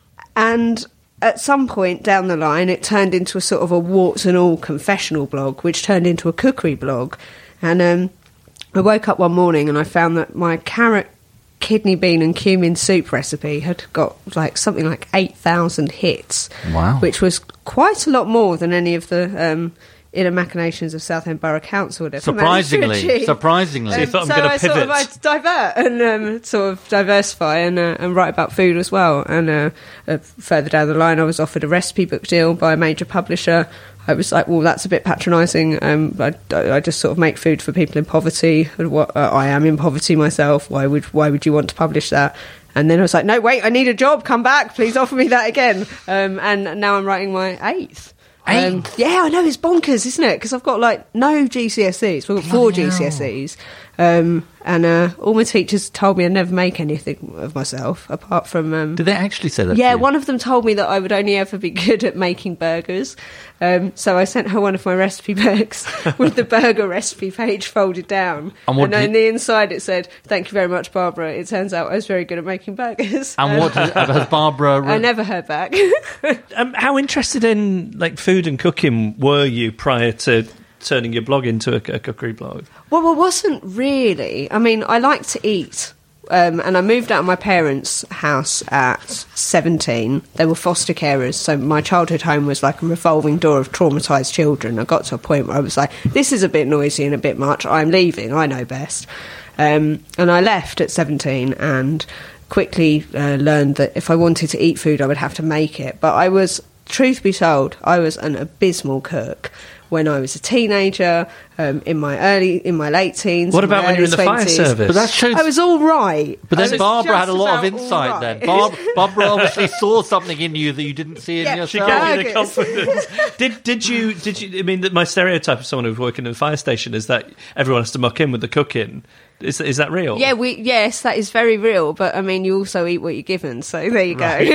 and at some point down the line, it turned into a sort of a warts and all confessional blog, which turned into a cookery blog. And um, I woke up one morning and I found that my carrot, kidney bean and cumin soup recipe had got like something like eight thousand hits. Wow. Which was quite a lot more than any of the um, inner machinations of Southend Borough Council would ever managed to Surprisingly, achieve. surprisingly. So you thought, I'm so gonna I sort of pivot. I divert and um, sort of diversify and, uh, and write about food as well. And uh, uh, further down the line, I was offered a recipe book deal by a major publisher. I was like, well, that's a bit patronising. Um, I, I just sort of make food for people in poverty. And what, uh, I am in poverty myself. Why would why would you want to publish that? And then I was like, no, wait, I need a job. Come back, please offer me that again. Um, and now I'm writing my eighth. Um, yeah, I know, it's bonkers, isn't it? Because I've got like no G C S Es. We've got four G C S Es. Um, and uh, all my teachers told me I'd never make anything of myself, apart from... Um, Did they actually say that? yeah, to you? one of them told me that I would only ever be good at making burgers. Um, so I sent her one of my recipe books with the burger recipe page folded down. And what And, did- on the inside it said, "Thank you very much, Barbara. It turns out I was very good at making burgers." And Um, what did, has Barbara? I never heard back. Um, how interested in like food and cooking were you prior to turning your blog into a, a cookery blog? Well, I wasn't really. I mean, I like to eat. Um, and I moved out of my parents' house at seventeen. They were foster carers, so my childhood home was like a revolving door of traumatised children. I got to a point where I was like, this is a bit noisy and a bit much. I'm leaving. I know best. Um, and I left at seventeen and quickly uh, learned that if I wanted to eat food, I would have to make it. But I was, truth be told, I was an abysmal cook when I was a teenager, um, in my early, in my late teens. What in my about when you're in early the fire twenties. service? But that shows. I was all right. But I then was Barbara had a just lot of about insight. all right. Then Barb, Barbara obviously saw something in you that you didn't see in Yeah, she yourself. Gave you the Burgers. confidence. did did you did you? I mean, that my stereotype of someone who's working in a fire station is that everyone has to muck in with the cooking. Is is that real? Yeah, we yes, that is very real. But I mean, you also eat what you're given, so there you go.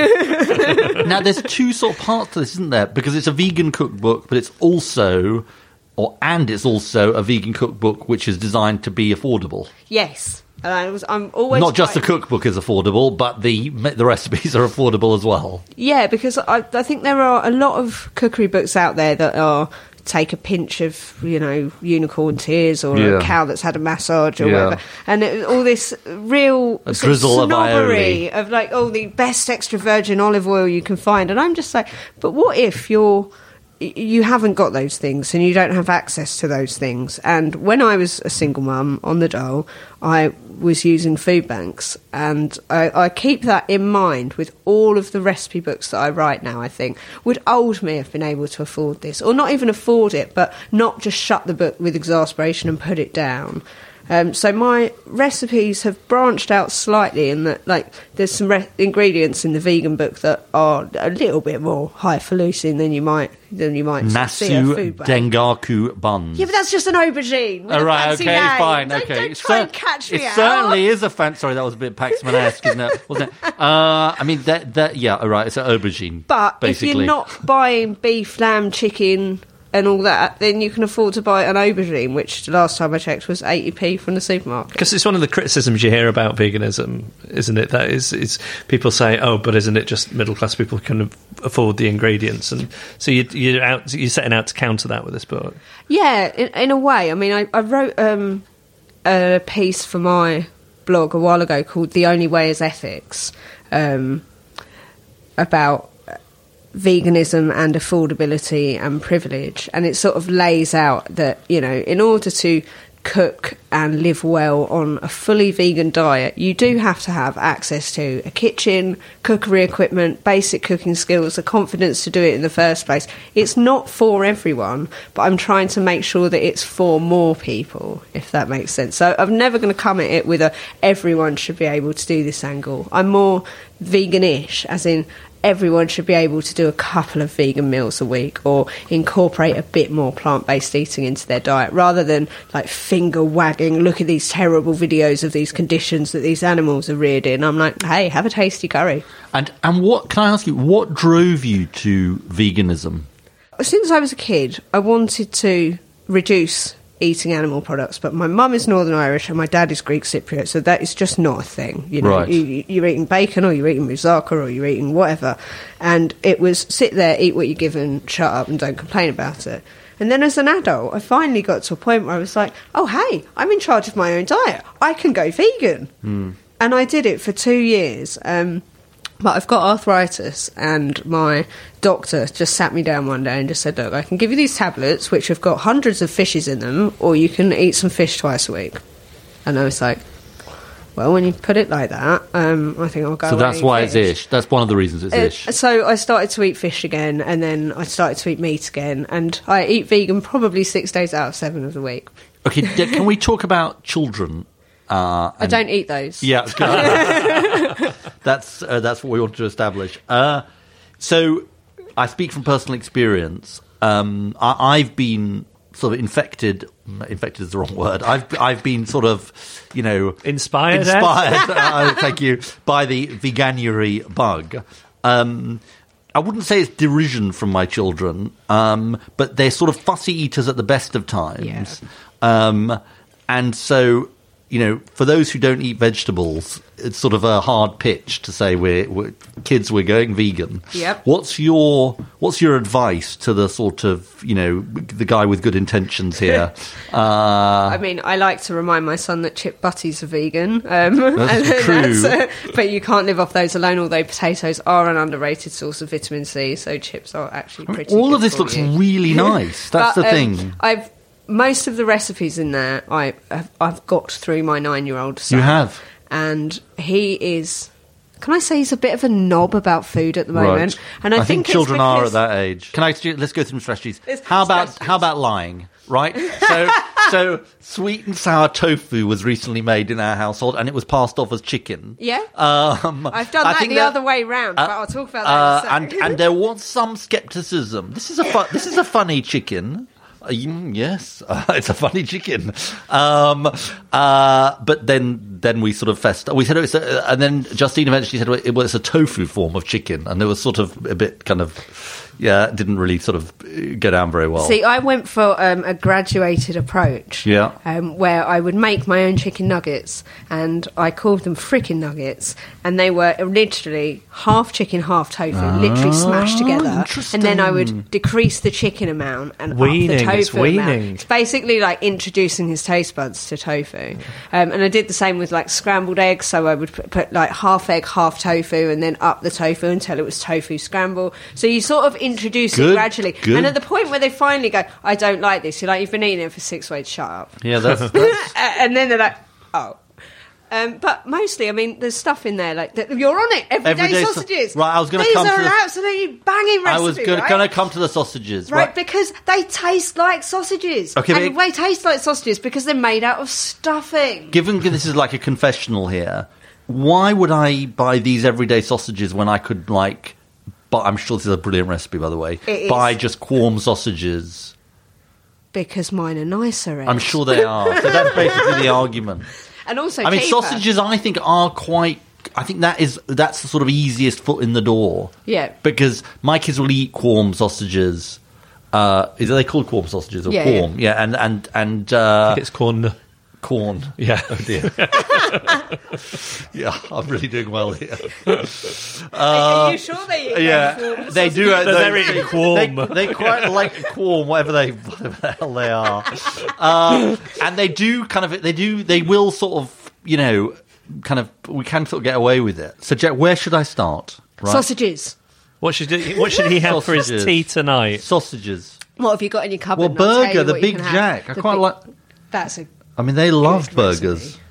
Now, there's two sort of parts to this, isn't there? Because it's a vegan cookbook, but it's also, or and it's also a vegan cookbook which is designed to be affordable. Yes, and I was. I'm always Not just the trying- cookbook is affordable, but the the recipes are affordable as well. Yeah, because I, I think there are a lot of cookery books out there that are take a pinch of, you know, unicorn tears or Yeah. a cow that's had a massage or Yeah. whatever, and it, all this real A sort of drizzle of snobbery of like, oh, the best extra virgin olive oil you can find, and I'm just like, but what if you're you haven't got those things and you don't have access to those things? And when I was a single mum on the dole, I was using food banks, and I, I keep that in mind with all of the recipe books that I write now. I think, would old me have been able to afford this, or not even afford it, but not just shut the book with exasperation and put it down? Um, so my recipes have branched out slightly in that, like, there's some re- ingredients in the vegan book that are a little bit more highfalutin than you might than you might see a Nasu food bank. dengaku buns. Yeah, but that's just an aubergine. With All a right, fancy okay, name. fine, Don't, okay. Don't It's try cer- and catch me it out. certainly is a fan. Sorry, that was a bit Paxman-esque, isn't it? Wasn't it? Uh, I mean, that that yeah, all right. It's an aubergine, But basically. if you're not buying beef, lamb, chicken, and all that, then you can afford to buy an aubergine, which the last time I checked was eighty p from the supermarket. Because it's one of the criticisms you hear about veganism, isn't it? That is, it's people say, "Oh, but isn't it just middle class people can af- afford the ingredients?" And so you, you're out, you're setting out to counter that with this book. Yeah, in, in a way. I mean, I, I wrote um, a piece for my blog a while ago called "The Only Way Is Ethics," um, about veganism and affordability and privilege, and it sort of lays out that, you know, in order to cook and live well on a fully vegan diet, you do have to have access to a kitchen, cookery equipment, basic cooking skills, the confidence to do it in the first place. It's not for everyone, but I'm trying to make sure that it's for more people, if that makes sense. So I'm never going to come at it with a everyone should be able to do this angle. I'm more vegan-ish, as in everyone should be able to do a couple of vegan meals a week or incorporate a bit more plant-based eating into their diet, rather than like finger wagging, look at these terrible videos of these conditions that these animals are reared in. I'm like, hey, have a tasty curry. And and what can I ask you? What drove you to veganism? Since I was a kid, I wanted to reduce eating animal products, but my mum is Northern Irish and my dad is Greek Cypriot, so that is just not a thing. You know, Right. you, you're eating bacon or you're eating moussaka or you're eating whatever, and it was sit there, eat what you're given, shut up and don't complain about it. And then as an adult, I finally got to a point where I was like, oh hey, I'm in charge of my own diet, I can go vegan. Mm. And I did it for two years. Um, But I've got arthritis, and my doctor just sat me down one day and just said, look, I can give you these tablets, which have got hundreds of fishes in them, or you can eat some fish twice a week. And I was like, well, when you put it like that, um, I think I'll go So away that's and why eat it's fish. ish. That's one of the reasons it's Uh, ish. So I started to eat fish again, and then I started to eat meat again, and I eat vegan probably six days out of seven of the week. Okay, d- can we talk about children? Uh, I don't eat those. Yeah, good. that's uh, that's what we want to establish. Uh, so, I speak from personal experience. Um, I, I've been sort of infected. Infected is the wrong word. I've I've been sort of, you know, Inspired, inspired. uh, thank you, by the veganuary bug. Um, I wouldn't say it's derision from my children, um, but they're sort of fussy eaters at the best of times. Yeah. Um, and so, you know, for those who don't eat vegetables, it's sort of a hard pitch to say we're, we're kids, we're going vegan. Yep. What's your What's your advice to the sort of, you know, the guy with good intentions here? uh, I mean, I like to remind my son that chip butties are vegan. Um, That's and true. That's, uh, but you can't live off those alone, although potatoes are an underrated source of vitamin C, so chips are actually I mean, pretty all good of this for looks you. really nice. That's But, the um, thing. I've most of the recipes in there I have, I've got through my nine-year-old son. You have. And he is, can I say he's a bit of a knob about food at the moment? Right. And I, I think, it's children are at because- that age. Can I? Let's go through some strategies. It's How about strategies. how about lying? Right. So so sweet and sour tofu was recently made in our household, and it was passed off as chicken. Yeah. Um, I've done I that think the that- other way round, uh, but I'll talk about uh, that in a and sec. and there was some skepticism. This is a fu- this is a funny chicken. Uh, mm, yes, uh, it's a funny chicken. Um, uh, but then, then we sort of fessed. We said it was, a, and then Justine eventually said well, it was a tofu form of chicken, and it was sort of a bit kind of, yeah, it didn't really sort of go down very well. See, I went for um, a graduated approach. Yeah. Um, where I would make my own chicken nuggets, and I called them frickin' nuggets, and they were literally half chicken, half tofu, literally smashed together. And then I would decrease the chicken amount and Weaning, up the tofu it's weaning. amount. It's basically like introducing his taste buds to tofu. Um, and I did the same with like scrambled eggs, so I would put, put like half egg, half tofu, and then up the tofu until it was tofu scramble. So you sort of introduce Good, it gradually. good. And at the point where they finally go, I don't like this, you're like, you've been eating it for six weeks, shut up. yeah, that's, that's and then they're like, oh. Um, but mostly, I mean, there's stuff in there like that. You're on it. Everyday, Everyday so- sausages. right, I was gonna These come are to an the- absolutely banging recipe. I was going right? to come to the sausages, Right, right? because they taste like sausages. Okay, and but- they taste like sausages because they're made out of stuffing. Given this is like a confessional here, why would I buy these everyday sausages when I could like? But I'm sure this is a brilliant recipe, by the way. It is. Buy just Quorm sausages. Because mine are nicer, Ed. I'm sure they are. So that's basically the argument. And also I mean, cheaper. sausages, I think, are quite. I think that is that's the sort of easiest foot in the door. Yeah. Because my kids will eat Quorm sausages. Uh, is they called Quorm sausages or Yeah, Quorm? Yeah. yeah, and and and uh, It's corn. corn. Yeah. Oh dear. Yeah, I'm really doing well here. are you sure they eat Uh, Yeah, Quorm they do. Uh, They're they, very Quorm. They, they quite like Quorm, whatever they, whatever the hell they are. Uh, and they do kind of. They do. They will sort of. You know, kind of. We can sort of get away with it. So, Jack, where should I start? Right. Sausages. What should he, what should he have for his Sausages. tea tonight? Sausages. What have you got in your cupboard? Well, And I'll tell burger, you the what you Big can have. Jack. I The quite big- like. That's a I mean, they love Good burgers. recipe.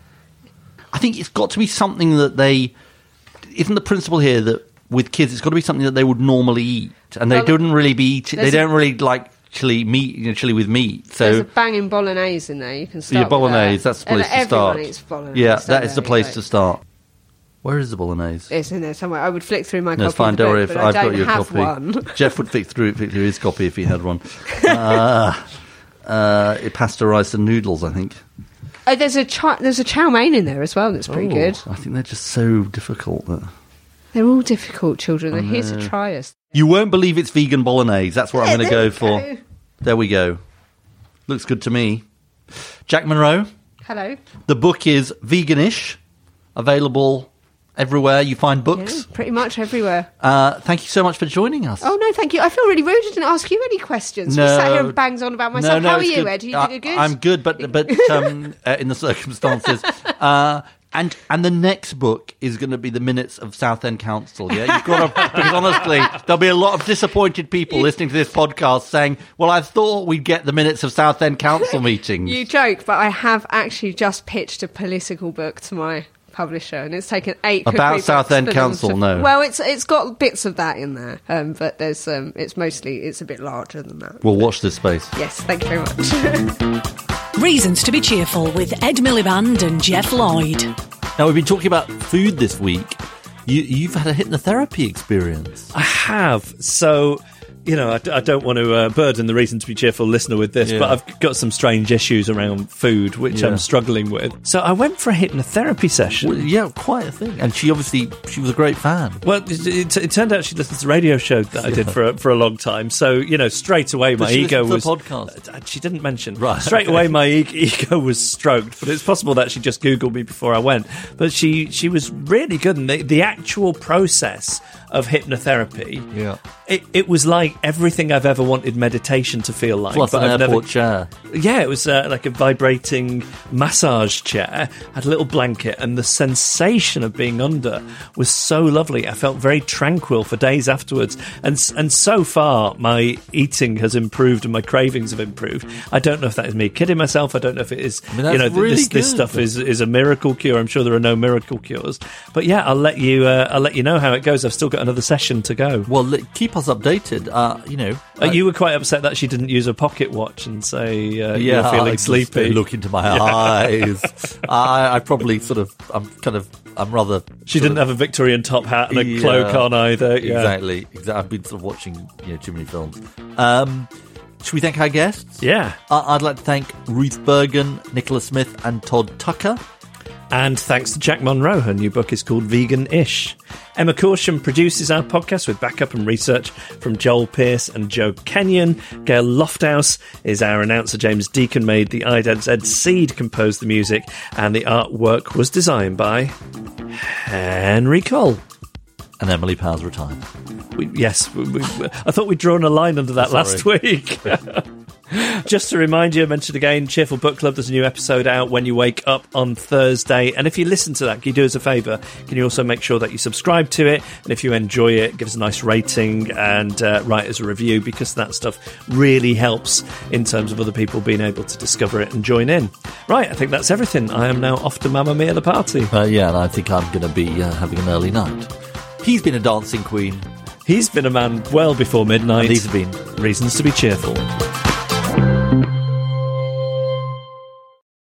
I think it's got to be something that they. Isn't the principle here that with kids, it's got to be something that they would normally eat, and they Well, don't really be. Eat, they there's a- don't really like chili meat, you know, chili with meat. There's So a banging bolognese in there. You can start yeah, with bolognese. that. That's the And place to everyone start. eats bolognese. Yeah, so that is the there you place go. to start. Where is the bolognese? It's in there somewhere. I would flick through my No, it's copy fine. of the Don't book, worry. If but I've I don't got your have copy. one. Jeff would flick through, flick through his copy if he had one. Uh, uh, it pasteurised the noodles, I think. Oh, there's a chow, there's a chow mein in there as well. That's pretty Oh, good. I think they're just so difficult. That... They're all difficult, children. They're here to try us. You won't believe it's vegan bolognese. That's what Yeah, I'm going to there go you for. go. There we go. Looks good to me. Jack Monroe. Hello. The book is Veganish, available everywhere you find Yeah, books. pretty much everywhere. Uh, thank you so much for joining us. Oh no, thank you. I feel really rude. I didn't ask you any questions. No. We sat here and bangs on about myself. No, no, How are it's you, good. Ed? You Uh, did good. I'm good, but but um, uh, in the circumstances. Uh, and and the next book is going to be the minutes of Southend Council. Yeah, you've got to, because honestly, there'll be a lot of disappointed people listening to this podcast saying, "Well, I thought we'd get the minutes of Southend Council meetings." You joke, but I have actually just pitched a political book to my publisher, and it's taken eight About quickly books Southend for them Council, to- no. Well, it's it's got bits of that in there, um, but there's um, it's mostly it's a bit larger than that. We'll watch this space. Yes, thank you very much. Reasons to be Cheerful with Ed Miliband and Jeff Lloyd. Now we've been talking about food this week. You, you've had a hypnotherapy experience. I have. So, you know, I, I don't want to uh, burden the Reason to Be Cheerful listener with this, Yeah. but I've got some strange issues around food, which Yeah. I'm struggling with. So I went for a hypnotherapy session. Well, yeah, quite a thing. And she obviously, she was a great fan. Well, it, it, it turned out she listened to the radio show that I did for a, for a long time. So, you know, straight away my Does she ego listen was... to the podcast? Uh, She didn't mention. Right, Straight okay. away my e- ego was stroked, but it's possible that she just Googled me before I went. But she, she was really good. And the, the actual process of hypnotherapy, Yeah. it, it was like everything I've ever wanted meditation to feel like. Plus but an I've airport never, chair. Yeah, it was uh, like a vibrating massage chair, had a little blanket, and the sensation of being under was so lovely. I felt very tranquil for days afterwards. And s- and so far, my eating has improved and my cravings have improved. I don't know if that is me kidding myself. I don't know if it is, I mean, that's you know, th- really this, this good. stuff is, is a miracle cure. I'm sure there are no miracle cures. But yeah, I'll let you, uh, I'll let you know how it goes. I've still got another session to go. Well, li- keep us updated. Uh, you know, Uh, I- you were quite upset that she didn't use a pocket watch and say uh, yeah, you're feeling I just sleepy. Look into my eyes. I, I probably sort of, I'm kind of, I'm rather. She sort didn't of- have a Victorian top hat and a Yeah, cloak on either. Yeah. Exactly. Exactly. I've been sort of watching, you know, too many films. Um, should we thank our guests? Yeah. Uh, I'd like to thank Ruth Bergen, Nicola Smith, and Todd Tucker. And thanks to Jack Monroe. Her new book is called Vegan-ish. Emma Corsham produces our podcast with backup and research from Joel Pearce and Joe Kenyon. Gail Lofthouse is our announcer. James Deacon made the I D A Z Seed composed the music, and the artwork was designed by Henry Cole. And Emily Powers retired. We, yes, we, we, I thought we'd drawn a line under that last week. Just to remind you, I mentioned again, Cheerful Book Club, there's a new episode out when you wake up on Thursday. And if you listen to that, can you do us a favour? Can you also make sure that you subscribe to it? And if you enjoy it, give us a nice rating and uh, write us a review, because that stuff really helps in terms of other people being able to discover it and join in. Right, I think that's everything. I am now off to Mamma Mia the party. Uh, yeah, and I think I'm going to be uh, having an early night. He's been a dancing queen. He's been a man well before midnight. And these have been Reasons to Be Cheerful.